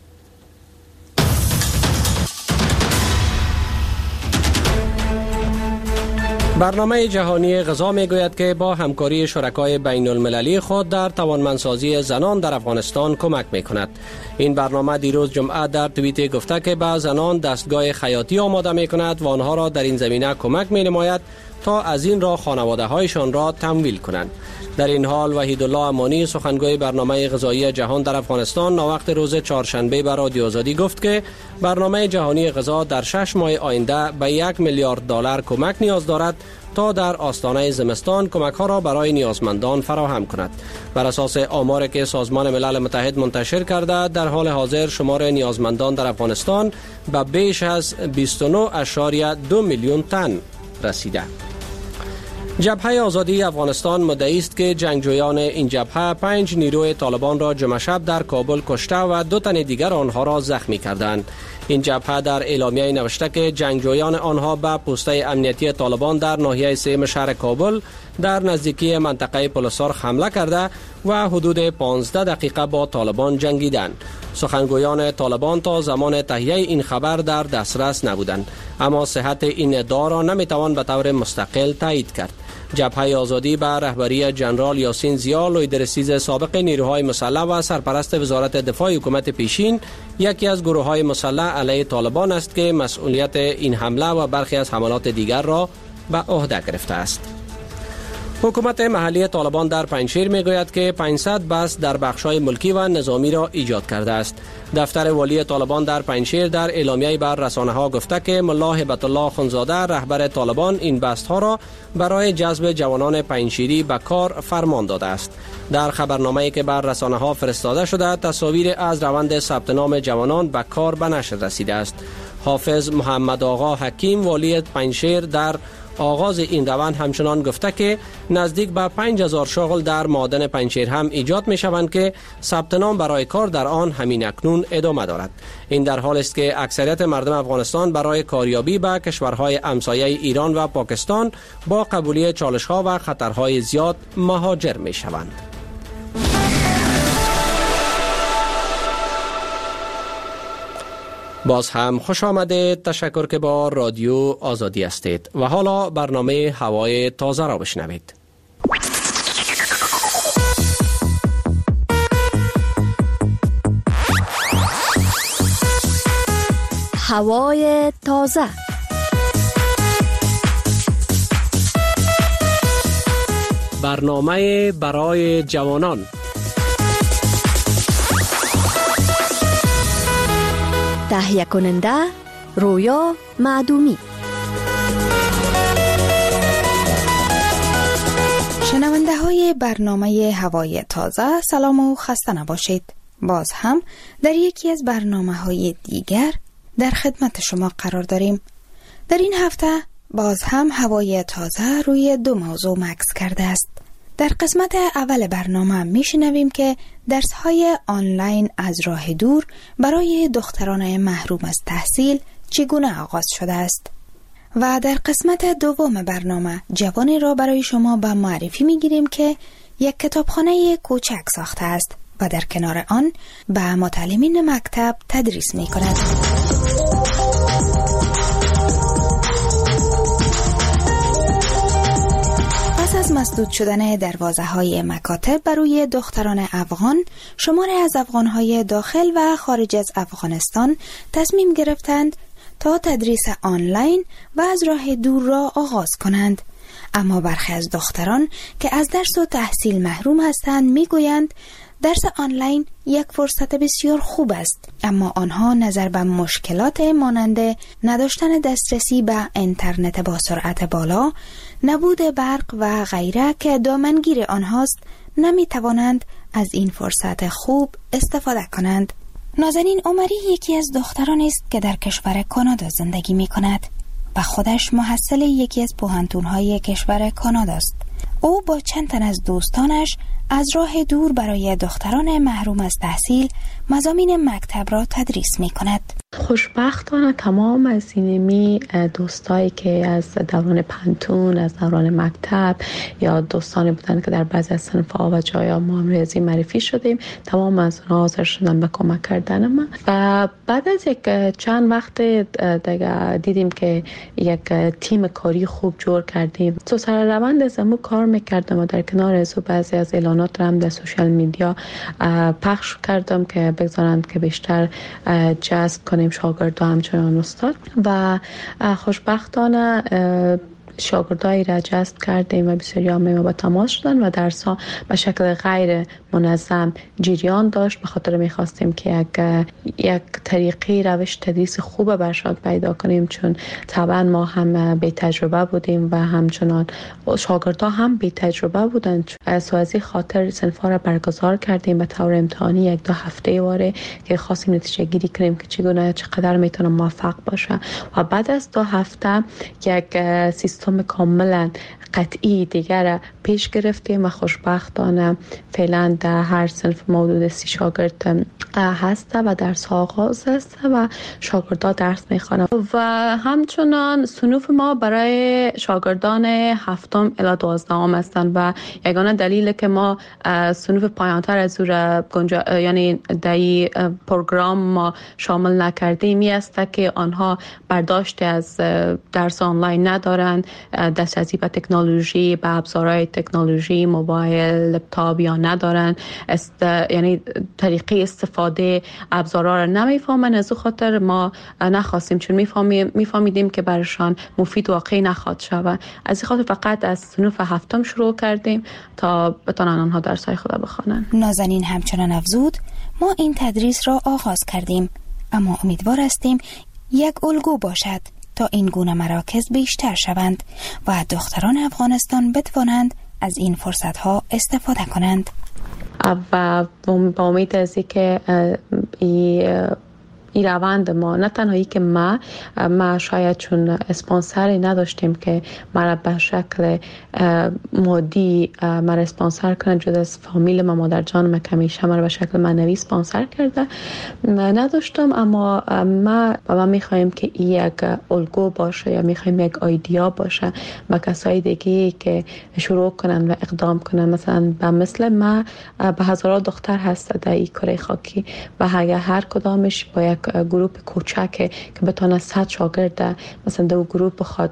برنامه جهانی غذا می گوید که با همکاری شرکای بین المللی خود در توانمندسازی زنان در افغانستان کمک می کند. این برنامه دیروز جمعه در توییت گفته که به زنان دستگاه خیاطی آماده می کند و آنها را در این زمینه کمک می نماید تا از این را خانواده هایشان را تمویل کنند. در این حال وحیدالله امانی سخنگوی برنامه غذایی جهان در افغانستان ناوقت روز چهارشنبه به رادیو آزادی گفت که برنامه جهانی غذا در شش ماه آینده به یک میلیارد دلار کمک نیاز دارد تا در آستانه زمستان کمک ها را برای نیازمندان فراهم کند. بر اساس آماری که سازمان ملل متحد منتشر کرده، در حال حاضر شمار نیازمندان در افغانستان به بیش از بیست و نه اشاریه دو میلیون تن رسیده. جبهه آزادی افغانستان مدعی است که جنگجویان این جبهه پنج نیروی طالبان را جمعه شب در کابل کشته و دو تن دیگر آنها را زخمی کردند. این جبهه در اعلامیه نوشته که جنگجویان آنها به پوسته امنیتی طالبان در ناحیه سیم شهر کابل در نزدیکی منطقه پلسار حمله کرده و حدود پانزده دقیقه با طالبان جنگیدند. سخنگویان طالبان تا زمان تهیه این خبر در دسترس نبودند، اما صحت این ادعا را نمیتوان به طور مستقل تایید کرد. جبهه آزادی به رهبری جنرال یاسین زیا، لویدرسیز سابق نیروهای مسلح و سرپرست وزارت دفاع حکومت پیشین، یکی از گروه‌های مسلح علیه طالبان است که مسئولیت این حمله و برخی از حملات دیگر را به عهده گرفته است. حکومت محلی طالبان در پنجشیر میگوید که پانصد بس در بخش‌های ملکی و نظامی را ایجاد کرده است. دفتر والی طالبان در پنجشیر در اعلامیه بر رسانه‌ها گفته که ملا هبت الله خنزاده رهبر طالبان این بست‌ها را برای جذب جوانان پنجشیری به کار فرمان داده است. در خبرنامه‌ای که بر رسانه‌ها فرستاده شده، تصاویر از روند ثبت نام جوانان به کار به نشر رسیده است. حافظ محمد آقا حکیم والی پنجشیر در آغاز این روند همچنان گفته که نزدیک به پنج هزار شغل در معادن پنجشیر هم ایجاد می شوند که ثبت نام برای کار در آن همین اکنون ادامه دارد. این در حال است که اکثریت مردم افغانستان برای کاریابی به کشورهای همسایه ایران و پاکستان با قبولی چالش‌ها و خطرهای زیاد مهاجر می شوند. باز هم خوش آمده. تشکر که با رادیو آزادی هستید و حالا برنامه هوای تازه را بشنوید. هوای تازه. برنامه برای جوانان. تهیه کننده رویا معدومی. شنونده های برنامه هوای تازه، سلام و خسته نباشید. باز هم در یکی از برنامه های دیگر در خدمت شما قرار داریم. در این هفته باز هم هوای تازه روی دو موضوع مکث کرده است. در قسمت اول برنامه میشنویم که درس‌های آنلاین از راه دور برای دختران محروم از تحصیل چگونه آغاز شده است و در قسمت دوم برنامه جوانی را برای شما به معرفی میگیریم که یک کتابخانه کوچک ساخته است و در کنار آن به متعلمین مکتب تدریس میکند. از مسدود شدن دروازه های مکاتب بروی دختران افغان، شماری از افغانهای داخل و خارج از افغانستان تصمیم گرفتند تا تدریس آنلاین و از راه دور را آغاز کنند. اما برخی از دختران که از درس و تحصیل محروم هستند میگویند درس آنلاین یک فرصت بسیار خوب است، اما آنها نظر به مشکلات مانند نداشتن دسترسی به اینترنت با سرعت بالا، نبود برق و غیره که دامنگیر آنهاست، نمی توانند از این فرصت خوب استفاده کنند. نازنین عمری یکی از دختران است که در کشور کانادا زندگی می کند و خودش محصل یکی از پوهنتون‌های کشور کانادا است او با چند تن از دوستانش از راه دور برای دختران محروم از تحصیل مضامین مکتب را تدریس می کند. خوشبختانه تمام از اینمی دوستایی که از دوران پنتون، از دوران مکتب یا دوستانی بودن که در بعضی از صنف‌ها و جایا ما ریاضی معرفی شدیم، تمام از اونها حاضر شدن به کمک کردن من. و بعد از یک چند وقت دیگه دیدیم که یک تیم کاری خوب جور کردیم. تو سر روند از امو کار میکردم و در کنار از بعضی از اعلانات را هم در سوشال میدیا پخش کردم که بگذارند که بیشتر جذب کنیم شاگرد و همچنان استاد. و خوشبختانه شاگردایی را جذب کردیم و بسیاری هم ما با تماس شدن و درس ها به شکل غیر منظم جریان داشت. به خاطر میخواستیم که یک یک طریقی روش تدریس خوب بر شاگرد پیدا کنیم، چون طبعا ما هم بی تجربه بودیم و همچنان شاگردها هم بی تجربه بودن. سو از این خاطر صنف‌ها را برگزار کردیم به طور امتحانی یک دو هفته واره که خواستیم نتیجه گیری کنیم که چگونه چقدر میتونه موفق باشه. و بعد از دو هفته یک سیستم کاملا قطعی دیگر پیش گرفتیم و خوشبختانه فعلا در هر صنف حدود سی شاگرد هست و درس آغاز است و شاگردان درس میخوانند. و همچنان صنوف ما برای شاگردان هفتم الی دوازدهم هستند و یگانه دلیل که ما صنوف پایانتر از او گنجا... یعنی در پروگرام ما شامل نکردیم می است که آنها برداشت از درس آنلاین ندارند، دسترسی به تکنولوژی، به ابزارهای تکنولوژی، موبایل، لپتاپ یا ندارن، است یعنی طریقه استفاده ابزارها را نمیفهمن. از او خاطر ما نخواستیم، چون میفهمیم میفهمیدیم که برشان مفید واقعی نخواهد شود. از این خاطر فقط از صنف هفتم شروع کردیم تا بتونن آنها درس‌های خود بخوانند. نازنین همچنان افزود ما این تدریس را آغاز کردیم، اما امیدوار هستیم یک الگو باشد تا این گونه مراکز بیشتر شوند و دختران افغانستان بتوانند از این فرصت‌ها استفاده کنند. و با امید از اینکه این این روند ما، نه تنهایی که ما ما شاید چون اسپانسری نداشتیم که ما به شکل مادی ما اسپانسر کنند، جدا از فامیل ما، مادر جان ما کمیشه ما به شکل معنوی اسپانسر کرده نداشتم، اما ما و ما میخوایم که این یک الگو باشه یا میخوایم یک ایده باشه و کسای دیگه که شروع کنن و اقدام کنن. مثلا به مثل ما به هزاران دختر هست در این کره خاکی و اگر هر کدامش با یک گروه کوچک که بتونه صد شاگرد مثلا دو گروه بخواد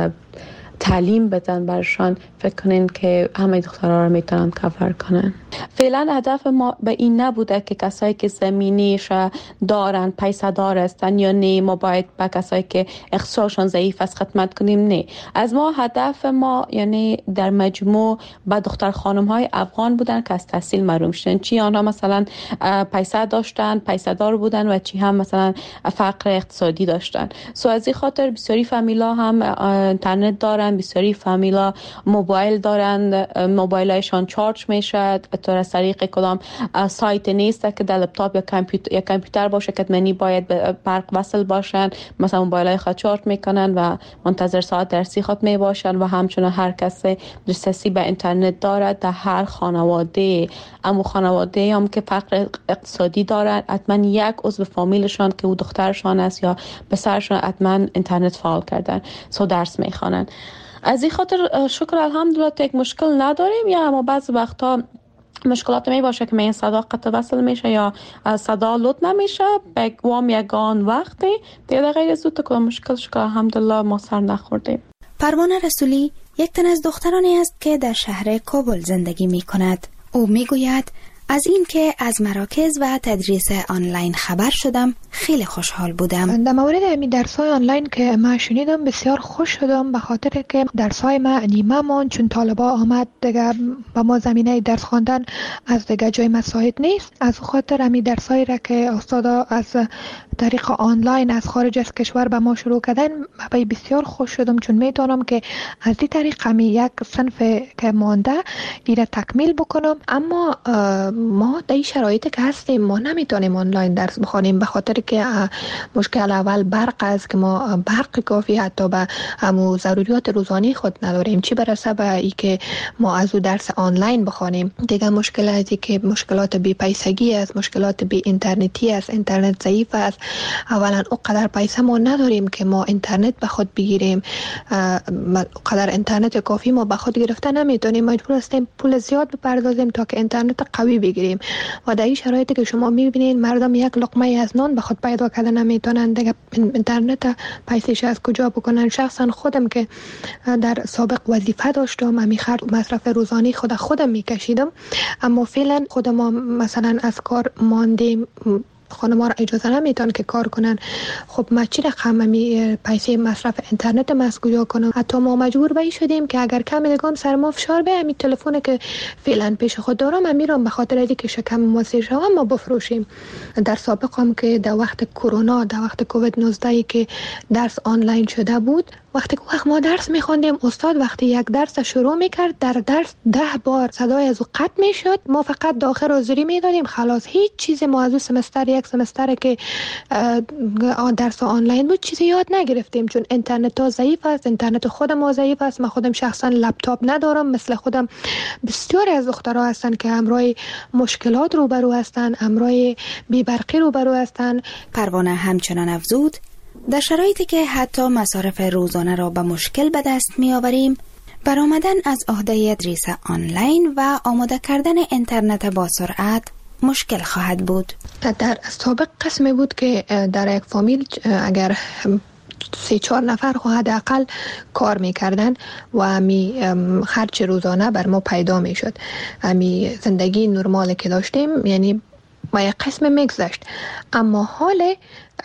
تعلیم بدن برشان، فکر کنین که همه دخترها رو میتونن کفر کنن. فعلا هدف ما به این نبوده که کسایی که زمینیش دارن پیسه دار هستن یا نه ما باید به کسایی که اقتصادشان ضعیف است خدمت کنیم. نه، از ما هدف ما یعنی در مجموع به دختر خانم های افغان بودن که از تحصیل محروم شدن، چی آنها مثلا پیسه داشتن، پیسه دار بودن و چی هم مثلا فقر اقتصادی داشتن. سو از این خاطر بسیاری فامیلا هم اینترنت دارن، بسیاری فامیلا موبایل دارن، موبایلشان چارج میشه طور از طریق کدام سایت نیست که در لپتاپ یا کامپیوتر یا کامپیوتر باشه که منی باید به برق وصل باشن، مثلا موبایلای خود چارج میکنن و منتظر ساعت درسی خود می باشن. و همچنین هر کسی دسترسی به اینترنت دارد در هر خانواده، اما خانواده هم که فقر اقتصادی دارد حتما یک عضو فامیلشان که او دخترشان است یا پسرشان حتما اینترنت فعال کردن، سو درس میخوانن. از این خاطر شکر الحمدلله یک مشکل نداریم، یا اما بعض وقتا مشکلات می باشه که من صدا قطع وصل میشه یا صدا لود نمیشه به وام یگان وقتی دیگه غیر از اون تو مشکل شکر الحمدلله ما سر نخوردیم. پروانه رسولی یک تن از دخترانی است که در شهر کابل زندگی می کند. او می گوید از این که از مراکز و تدریس آنلاین خبر شدم خیلی خوشحال بودم. در مورد امی درس‌های آنلاین که ما شنیدم بسیار خوش شدم، به خاطر که درس‌های ما نیمه ماند چون طالبا آمد دیگه با ما زمینه درس خواندن از دیگه جای مساعد نیست. از خاطر امی درس‌هایی را که استادا از طریق آنلاین از خارج از کشور به ما شروع کردن من بسیار خوش شدم، چون میتونم که از این طریق می یک صنف که مانده ایره تکمیل بکنم. اما ما در این شرایطی که هستیم ما نمیتونیم آنلاین درس بخوانیم، به خاطر که مشکل اول برق است که ما برق کافی حتی به همو ضروریات روزانه خود نداریم، چی برسه به ای که ما از او درس آنلاین بخوانیم. دیگه مشکلاتی که مشکلات بی پیسگی است، مشکلات بی اینترنتی است، اینترنت ضعیف است. اولا اونقدر پیسه ما نداریم که ما اینترنت به خود بگیریم، اونقدر اینترنت کافی ما به خود گرفته نمیتونیم، مجبور هستیم پول زیاد بپردازیم تا که اینترنت قوی بگیریم. و در این شرایطی که شما میبینید مردم یک لقمه از نان به خود پیدا کرده نمیتونن، دیگه اینترنت پیسش از کجا بکنن. شخصا خودم که در سابق وظیفه داشتم، امی خرج و مصرف روزانه خود خودم میکشیدم، اما فعلا خود ما مثلا از کار ماندیم، خانم‌ها را اجازه نمیتون که کار کنن. خب ما چی رقم می پیسه مصرف اینترنت ما از کجا کنم؟ حتی ما مجبور به شدیم که اگر کمی دگان سر ما فشار به همین تلفن که فعلا پیش خود دارم امیرم به خاطر اینکه شکم ما سیر شوم ما بفروشیم. در سابق هم که در وقت کرونا، در وقت کووید نوزده که درس آنلاین شده بود، وقتی که وقت ما درس میخوندیم استاد وقتی یک درس شروع میکرد در درس ده بار صدای از او قطع میشد، ما فقط داخل حاضری میدادیم خلاص. هیچ چیزی ما از او سمستر یک سمستر که درس آنلاین بود چیزی یاد نگرفتیم، چون اینترنت ها ضعیف است، اینترنت خود ما ضعیف است. من خودم شخصا لپتاپ ندارم، مثل خودم بسیاری از دخترها هستن که همراه مشکلات روبرو هستن، همراه بی‌برقی روبرو هستن. پروانه همچنان افزود در شرایطی که حتی مصارف روزانه را به مشکل به دست می آوریم، برآمدن از عهده تدریس آنلاین و آماده کردن اینترنت با سرعت مشکل خواهد بود. در سابق قسمی بود که در یک فامیل اگر سه چهار نفر حداقل کار میکردن و همی خرج روزانه بر ما پیدا میشد، همی زندگی نرمال که داشتیم یعنی ما یک قسم میگذشت. اما حال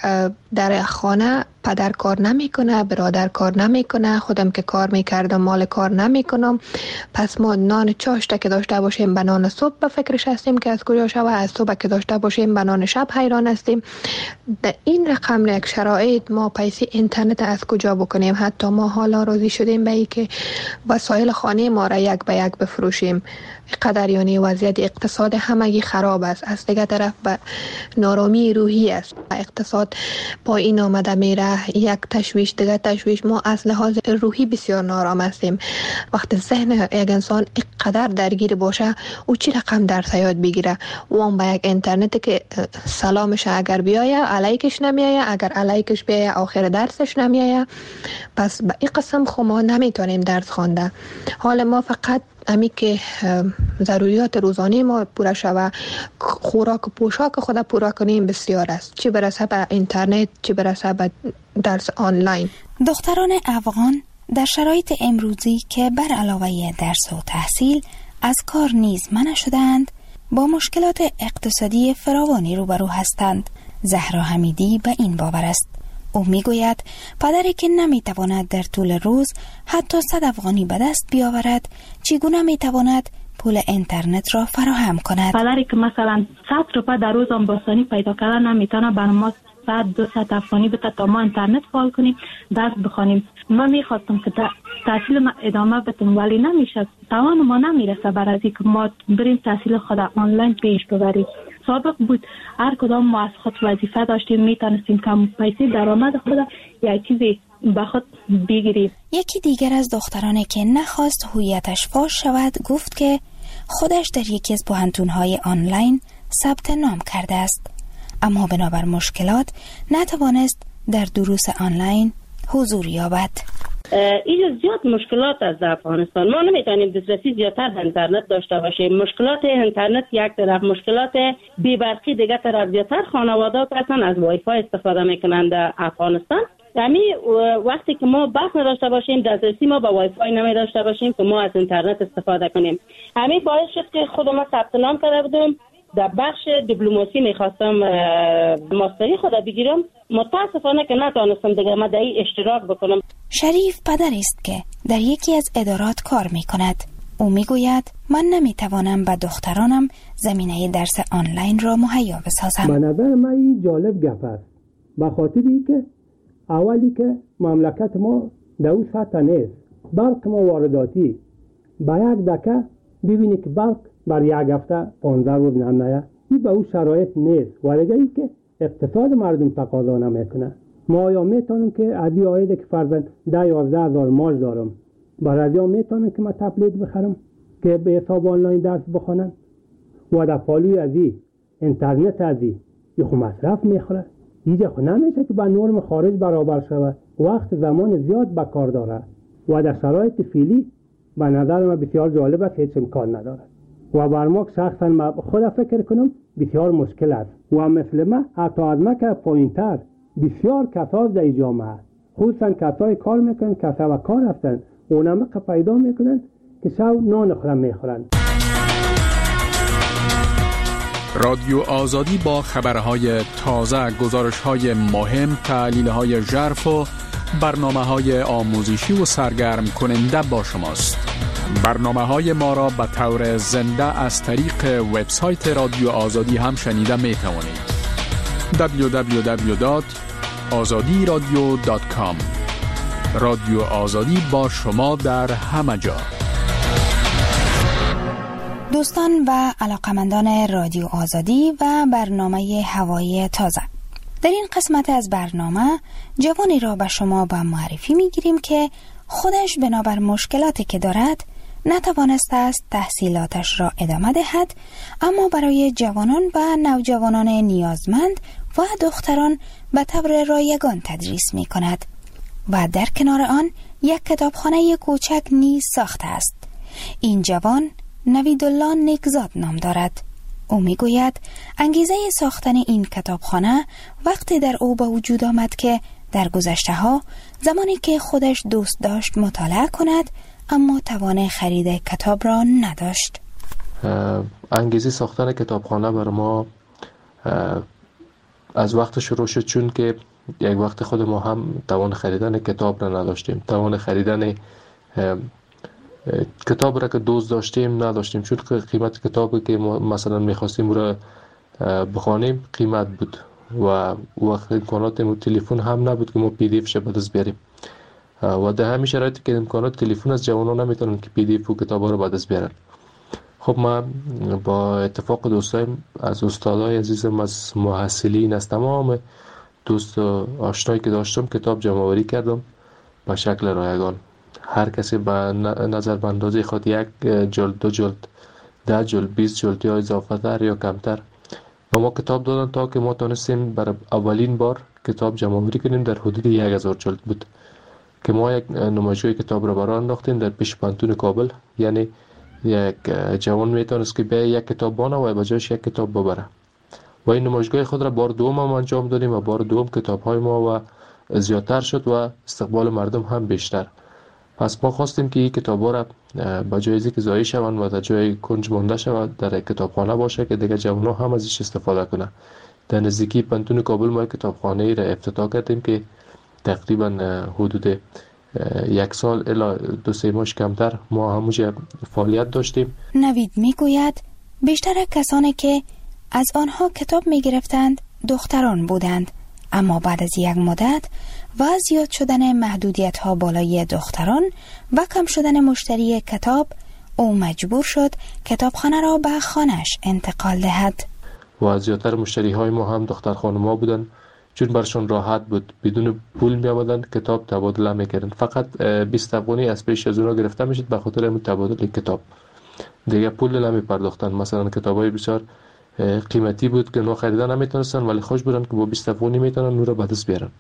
در خانه پدر کار نمیکنه، برادر کار نمیکنه، خودم که کار میکردم مال کار نمیکنم، پس ما نان چاشته که داشته باشیم به نان صبح به فکرش هستیم که از کجا شوه، از صبح که داشته باشیم به نان شب حیران هستیم. در این رقم یک شرایط ما پیسه اینترنت از کجا بکنیم؟ حتی ما حالا راضی شدیم به ای که وسایل خانه ما را یک به یک بفروشیم. قدر یعنی وضعیت اقتصاد همگی خراب است. از دیگه طرف به نارامی روحی است، اقتصاد با این آمده میره، یک تشویش دیگه تشویش. ما از لحاظ روحی بسیار نارام هستیم. وقتی ذهن یک انسان اینقدر درگیر باشه او چی رقم درس یاد بگیره؟ و هم با یک اینترنت که سلامش اگر بیایه علیکش نمیایه، اگر علیکش بیایه آخر درسش نمیایه، پس به این قسم خو ما نمیتونیم درس خوانده. حال ما فقط امی که ضروریات روزانه ما پورا شوه، خوراک و پوشاک خود پورا کنیم بسیار است، چی برسه به اینترنت، چی برسه به درس آنلاین. دختران افغان در شرایط امروزی که بر علاوه درس و تحصیل از کار نیز منع شدند، با مشکلات اقتصادی فراوانی روبرو هستند. زهرا حمیدی به این باور است. او میگوید پدری که نمیتواند در طول روز حتی صد افغانی به دست بیاورد چگونه میتواند پول اینترنت را فراهم کند؟ پدری که مثلا صد روپه در روز آسانی پیدا کردن نمیتونه، بر ما صد دو صد افغانی بده تا ما اینترنت فعال کنیم درس بخوانیم. من میخواستم که تحصیل ما ادامه بدم ولی نمیشه، توان ما نمیرسه برای اینکه ما بریم تحصیل خود آنلاین پیش ببریم. سابق بود هر کدام ما از خود وظیفه داشتیم، میتونستیم کم پیسه درآمد خود یک چیزی به خود بگیریم. یکی دیگر از دخترانی که نخواست هویتش فاش شود گفت که خودش در یکی از پوهنتون‌های آنلاین ثبت نام کرده است، اما بنابر مشکلات نتوانست در دروس آنلاین حضور یابد. اینجا زیاد مشکلات از افغانستان، ما نمیتونیم دسترسی زیادتر به اینترنت داشته باشیم. مشکلات اینترنت یک طرف، مشکلات بی‌برقی دیگه طرف. زیادتر خانواده‌ها اصلا از وای فای استفاده میکنند در افغانستان. یعنی وقتی که ما بحث نداشته باشیم، دسترسی ما به وای فای نمی داشته باشیم که ما از اینترنت استفاده کنیم. همین باعث شد که خودم ثبت نام کرده بودم در بخش دیپلماسی، میخواستم ماستری خود بگیرم، متاسفانه که نتونستم دیگه ما در این اشتراک بکنم. شریف پدری است که در یکی از ادارات کار میکند. او میگوید من نمیتوانم به دخترانم زمینه درس آنلاین را مهیا بسازم. به نظر من این جالب گپ است، به خاطر اینکه اولی که مملکت ما در اون سطح نیست، برق ما وارداتی، با یک دکه ببینی که برق بر یک هفته پانزده روز نمیاد، این به اون شرایط نیست. و دیگه ای که اقتصاد مردم تقاضا نمیکنه. ما آیا میتونیم که از این عایده که فرضاً ده یازده هزار ماش دارم برای یا میتونم که من تبلیت بخرم که به حساب آنلاین درس بخونن و در پالوی از این اینترنت از این یه خو مصرف میخوره. اینجا خو نمیشه که با نرم خارج برابر شود. وقت زمان زیاد به کار داره و در شرایط فعلی به نظر من بسیار جالب است، هیچ امکان نداره و بر ما شخصا ما خود فکر کنم بسیار مشکل است و مثل ما حتی از ما که پایین‌تر بسیار کسان در جامعه خصوصا کسای کار میکنن، کسا و کار هستن، اونم که پیدا میکنن که شب نان خورم میخورن. رادیو آزادی با خبرهای تازه، گزارش‌های مهم، تحلیل‌های ژرف و برنامه‌های آموزشی و سرگرم کننده با شماست. برنامه‌های ما را به طور زنده از طریق وبسایت رادیو آزادی هم شنیده می‌توانید. دبلیو دبلیو دبلیو دات آزادی رادیو دات کام. رادیو آزادی با شما در همه جا. دوستان و علاقمندان رادیو آزادی و برنامه هوای تازه، در این قسمت از برنامه جوانی را به شما به معرفی می گیریم که خودش بنابر مشکلاتی که دارد نتوانسته است تحصیلاتش را ادامه دهد، اما برای جوانان و نوجوانان نیازمند و دختران به طور رایگان تدریس می کند و در کنار آن یک کتابخانه کوچک نیز ساخته است. این جوان نویدالله نیکزاد نام دارد. او می گوید انگیزه ساختن این کتابخانه وقتی در او به وجود آمد که در گذشته ها زمانی که خودش دوست داشت مطالعه کند اما توان خرید کتاب را نداشت. انگیزه ساختن کتابخانه بر ما از وقت شروع شد، چون که یک وقت خود ما هم توان خریدن کتاب را نداشتیم، توان خریدن کتاب را که دوست داشتیم نداشتیم، چون که قیمت کتابی که ما مثلا میخواستیم را بخوانیم قیمت بود و وقت امکانات تلفن هم نبود که ما پی دی اف ش به دست بیاریم و در همین شرایطی که امکانات تلفن از جوانان نمیتونن که پی دی اف و کتابا رو به دست بیارن. خب ما با اتفاق دوستایم از استادای عزیزم، از محصلین، از تمام دوست و آشنایی که داشتم کتاب جمع آوری کردم به شکل رایگان. هر کسی به نظر به اندازه خود یک جلد، دو جلد، ده جلد، بیست جلد یا اضافه تر یا کمتر و ما کتاب دادن تا که ما تونستیم برای اولین بار کتاب جمع آوری کنیم. در حدود یک هزار جلد بود که ما یک نمایشگاه کتاب را برای انداختیم در پیش پانتون کابل. یعنی یک جوان میتونست که به یک کتاب بانه و بجاش یک کتاب ببره و این نمایشگاه خود را بار دوم هم انجام دادیم و بار دوم کتاب های ما و زیادتر شد و استقبال مردم هم بیشتر. پس ما خواستیم که این کتاب‌ها را به جای اینکه ضایع شوند و در جای کنج مانده شود در کتابخانه باشه که دیگه جوان‌ها هم ازش استفاده کنند. در نزدیکی پانتون کابل ما کتابخانه را افتتاح کردیم که تقریبا حدود یک سال الی دو سه ماه کمتر ما همونجا فعالیت داشتیم. نوید میگوید بیشتر کسانی که از آنها کتاب میگرفتند دختران بودند، اما بعد از یک مدت و زیاد شدن محدودیت ها بالای دختران و کم شدن مشتری کتاب، او مجبور شد کتابخانه را به خانه‌اش انتقال دهد. و زیادتر مشتری های ما هم دختر خانم‌ها بودن، چون برشون راحت بود، بدون پول می آمدن کتاب تبادله میکردن. فقط بیست افغانی از پیش از اونا گرفته میشد به خاطر همین تبادل کتاب، دیگه پول نمی پرداختن. مثلا کتابای بسیار قیمتی بود که نو خریدن نمیتونستن، ولی خوش بودن که با بیست افغانی میتونن نو را به دست بیارن.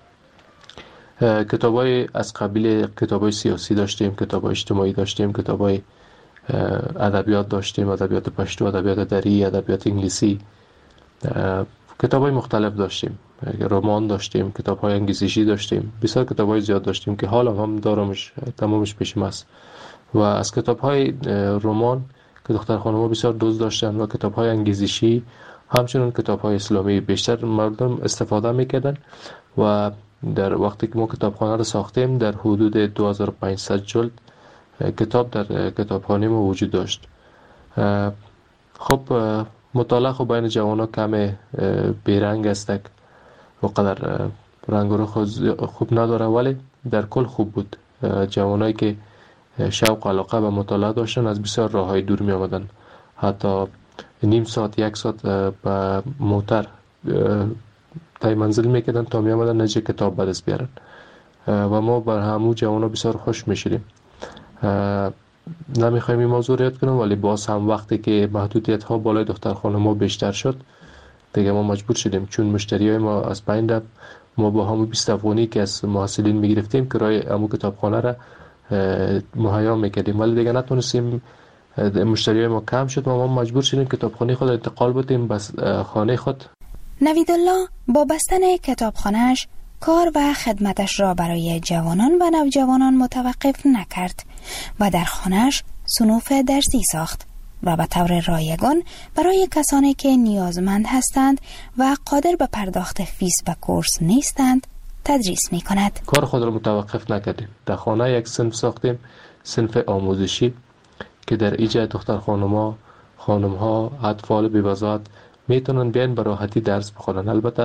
کتابای از قبیل کتابای سیاسی داشتیم، کتابای اجتماعی داشتیم، کتابای ادبیات داشتیم، ادبیات پشتو، ادبیات دری، ادبیات انگلیسی، کتابای مختلف داشتیم، رمان داشتیم، کتاب‌های انگیزشی داشتیم، بسیار کتاب‌های زیاد داشتیم که حالا هم دارمش، تمامش پیشم است. و از کتاب‌های رمان که دختر خانم‌ها بسیار دوست داشتن و کتاب‌های انگیزشی همچنین کتاب‌های اسلامی بیشتر مردم استفاده می‌کردن و در وقتی که ما کتابخانه رو ساختیم در حدود دو هزار و پانصد جلد کتاب در کتابخانه ما وجود داشت. خب مطالعه خب بین جوان‌ها کم بیرنگ است، وقدر رنگ رو خوب نداره، ولی در کل خوب بود. جوانایی که شوق و علاقه به مطالعه داشتن از بسیار راههای دور می آمدن، حتی نیم ساعت یک ساعت به موتر تای منزل میکردن تا می آمدن نجی کتاب به دست بیارن و ما بر همو جوانا بسیار خوش میشدیم. نمیخوایم این موضوع رو یاد کنم، ولی باز هم وقتی که محدودیت ها بالای دخترخانه ما بیشتر شد دیگه ما مجبور شدیم، چون مشتری های ما از پایین رفت، ما با همون بیست افغانی که از محصلین میگرفتیم کرایه همون کتابخانه را مهیا میکردیم، ولی دیگه نتونستیم، مشتری های ما کم شد و ما مجبور شدیم کتابخانه خود انتقال بدیم بس خانه خود. نویدالله با بستن کتابخانه‌اش کار و خدمتش را برای جوانان و نوجوانان متوقف نکرد و در خانه‌اش صنوف درسی ساخت و به طور رایگان برای کسانی که نیازمند هستند و قادر به پرداخت فیس و کورس نیستند تدریس می کند. کار خود را متوقف نکردیم. در خانه یک صنف ساختیم، صنف آموزشی که در ایجا دختر خانم‌ها، خانم‌ها، اطفال بی‌وزات میتونن بیان به راحتی درس بخونن. البته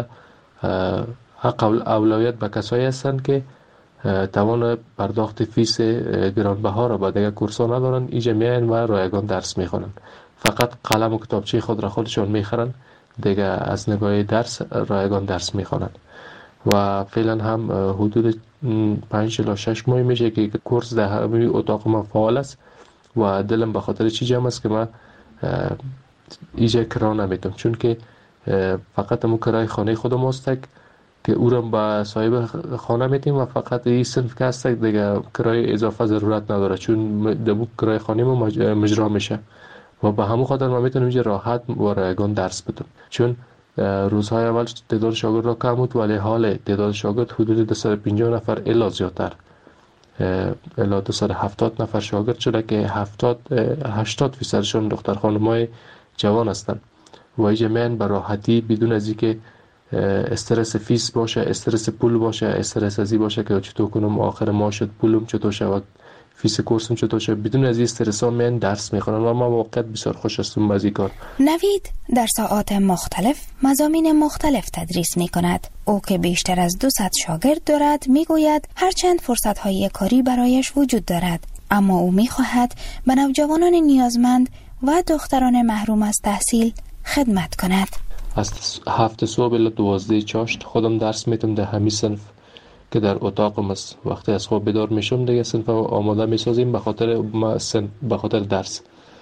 حق اولویت به کسایی هستند که توان پرداخت فیس گرانبها را با دیگر کورس‌ها ندارن، اینجا میان و رایگان درس میخونن. فقط قلم و کتابچه خود را خودشون میخرن، دیگه از نگاه درس رایگان درس میخونن. و فعلا هم حدود پنج الی شش ماه میشه که کورس در همین اتاق ما فعال است و دلم به خاطر چی جمع است که من اینجا کرا نمیتونم، چون که فقط همون کرای خانه خود ماست که او را با صاحب خانه میتیم و فقط این صنف که هست دیگه کرای اضافه ضرورت نداره، چون دبو کرای خانه ما مجرا میشه و به همون خاطر ما میتونیم اینجا راحت و رایگان درس بدیم. چون روزهای اول تعداد شاگرد را کم بود، ولی حال تعداد شاگرد حدود دویست و پنجاه نفر الی زیادتر الی دویست و هفتاد نفر شاگرد شده که هفتاد هشتاد فیصدشون دختر خانم‌های جوان هستند و اینجا میان به راحتی بدون از اینکه استرس فیس باشه، استرس پول باشه، استرس ازی باشه که چطور کنم آخر ماه شد پولم چطور شود، فیس کورسم چطور شد، بدون از این استرس ها میان درس میخونن و ما واقعا بسیار خوش هستم از این کار. نوید در ساعات مختلف مضامین مختلف تدریس میکند. او که بیشتر از دویست شاگرد دارد میگوید هرچند فرصت های کاری برایش وجود دارد، اما او میخواهد به نوجوانان نیازمند و دختران محروم از تحصیل خدمت کند. از هفت صبح الی دوازده چاشت خودم درس میتم در همین صنف که در اتاقم است. وقتی از خواب بیدار میشم دیگه صنف آماده میسازیم به خاطر به خاطر درس.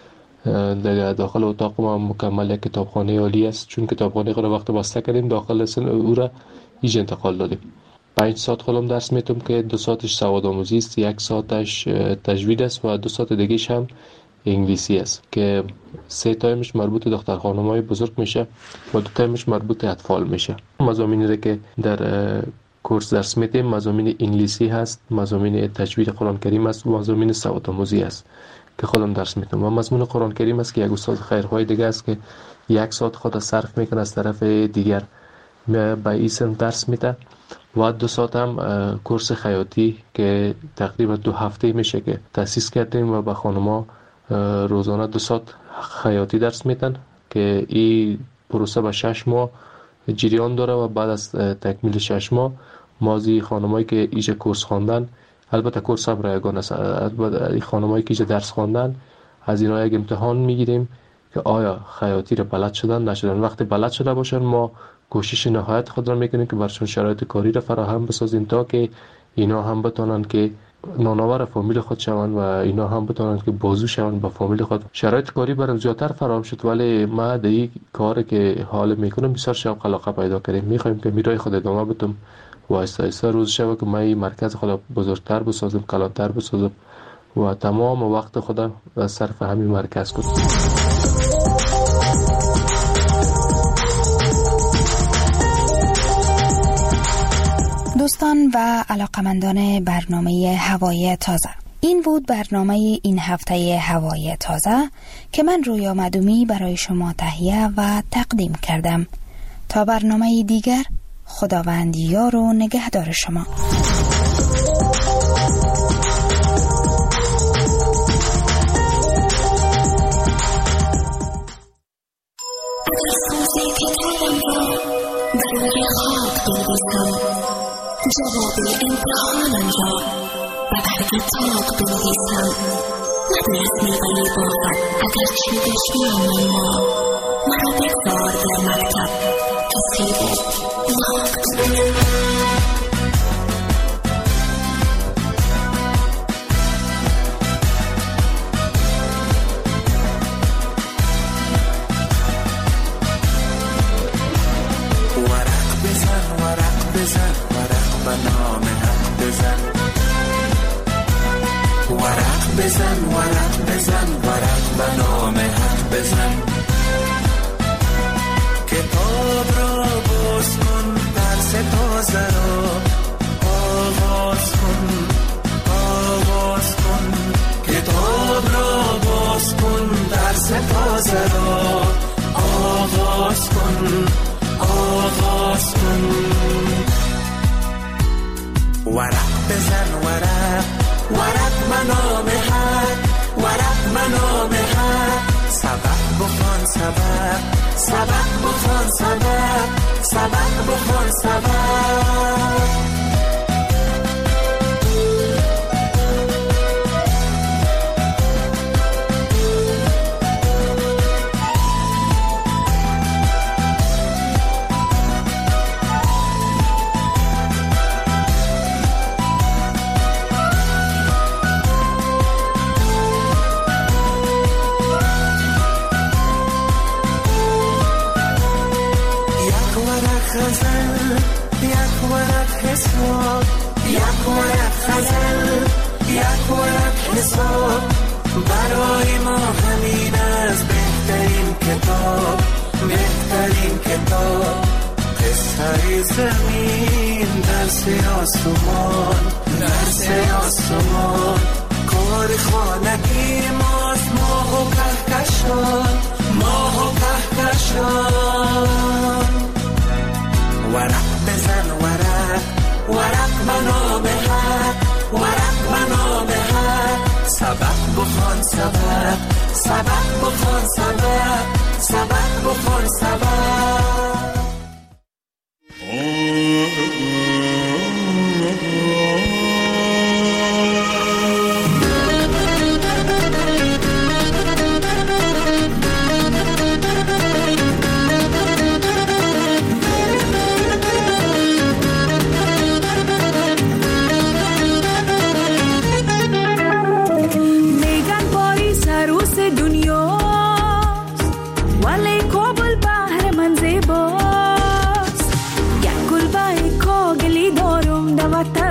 دیگه داخل اتاق ما مکمل یک کتابخانه عالی است، چون کتابخانه خود وقت بسته کردیم داخل صنف او را ایج انتقال دادیم. پنج ساعت خودم درس میتم که دو ساعتش سواد آموزی است، یک ساعتش تجوید است و دو ساعت دیگه‌ش هم انگلیسی است که سه تایمش مربوط دختر خانم‌های بزرگ میشه و دو تایمش مربوط اطفال میشه. مضامینی را که در کورس درس میدیم مضامین انگلیسی هست، مضامین تجوید قرآن کریم است و مضامین سواد آموزی است که خودم درس میدم. و مضمون قرآن کریم است که یک استاد خیرخواه دیگه است که یک ساعت خود صرف میکنه از طرف دیگر به این درس میده و دو ساعت هم کورس خیاطی که تقریبا دو هفته میشه که تأسیس کردیم و به خانم‌ها روزانه دو ساعت خیاطی درس میدن که این پروسه به شش ماه جریان داره و بعد از تکمیل شش ماه مازی خانمایی که ایجا کورس خواندن، البته کورس هم رایگان است، البته خانمایی که ایجا درس خواندن از اینا یک امتحان میگیریم که آیا خیاطی رو بلد شدن نشدن. وقتی بلد شده باشن ما کوشش نهایت خود را میکنیم که برشون شرایط کاری را فراهم بسازیم تا که اینا هم بتونن که نانآور فامیل خود شوند و اینا هم بتونن که بازو شوند با فامیل خود. شرایط کاری برام زیادتر فراهم شد، ولی ما در این کاری که حال میکنم بسیار شوق علاقه پیدا کردیم. میخوایم که میرای خود ادامه بدم و آهسته آهسته روز شب که ما این مرکز خود بزرگتر بسازم، کلانتر بسازم و تمام وقت خود صرف همین مرکز کنم. دوستان و علاقمندان برنامه هوای تازه، این بود برنامه این هفته هوای تازه که من رویا مدومی برای شما تهیه و تقدیم کردم. تا برنامه دیگر، خداوند یار و نگهدار شما. جواب امتحانم را و بر کتاب بنویسم، ندارد میوه‌ای باشد اگر چی دشمن ما مرا بگذار در مکتب کثیره نقد. بزن ورق بزن ورق به نام حق بزن کتاب را باز کن درس تازه را آغاز کن آغاز کن کتاب را باز کن درس تازه را آغاز کن آغاز کن ورق بزن ورق ورق منام حق ورق منام حق سبق بخوان سبق سبق بخوان سبق سبق بخوان سبق یک ورق حساب یک ورق غزل یک ورق حساب برای ما همین از بهترین کتاب بهترین کتاب قصه زمین درس آسمان درس آسمان کار خانگی ماست ماه و کهکشان ماه و کهکشان ورق بزن ورق ورق منام حق ورق منام حق سبق بخوان سبق سبق بخوان سبق سبق بخوان سبق وطن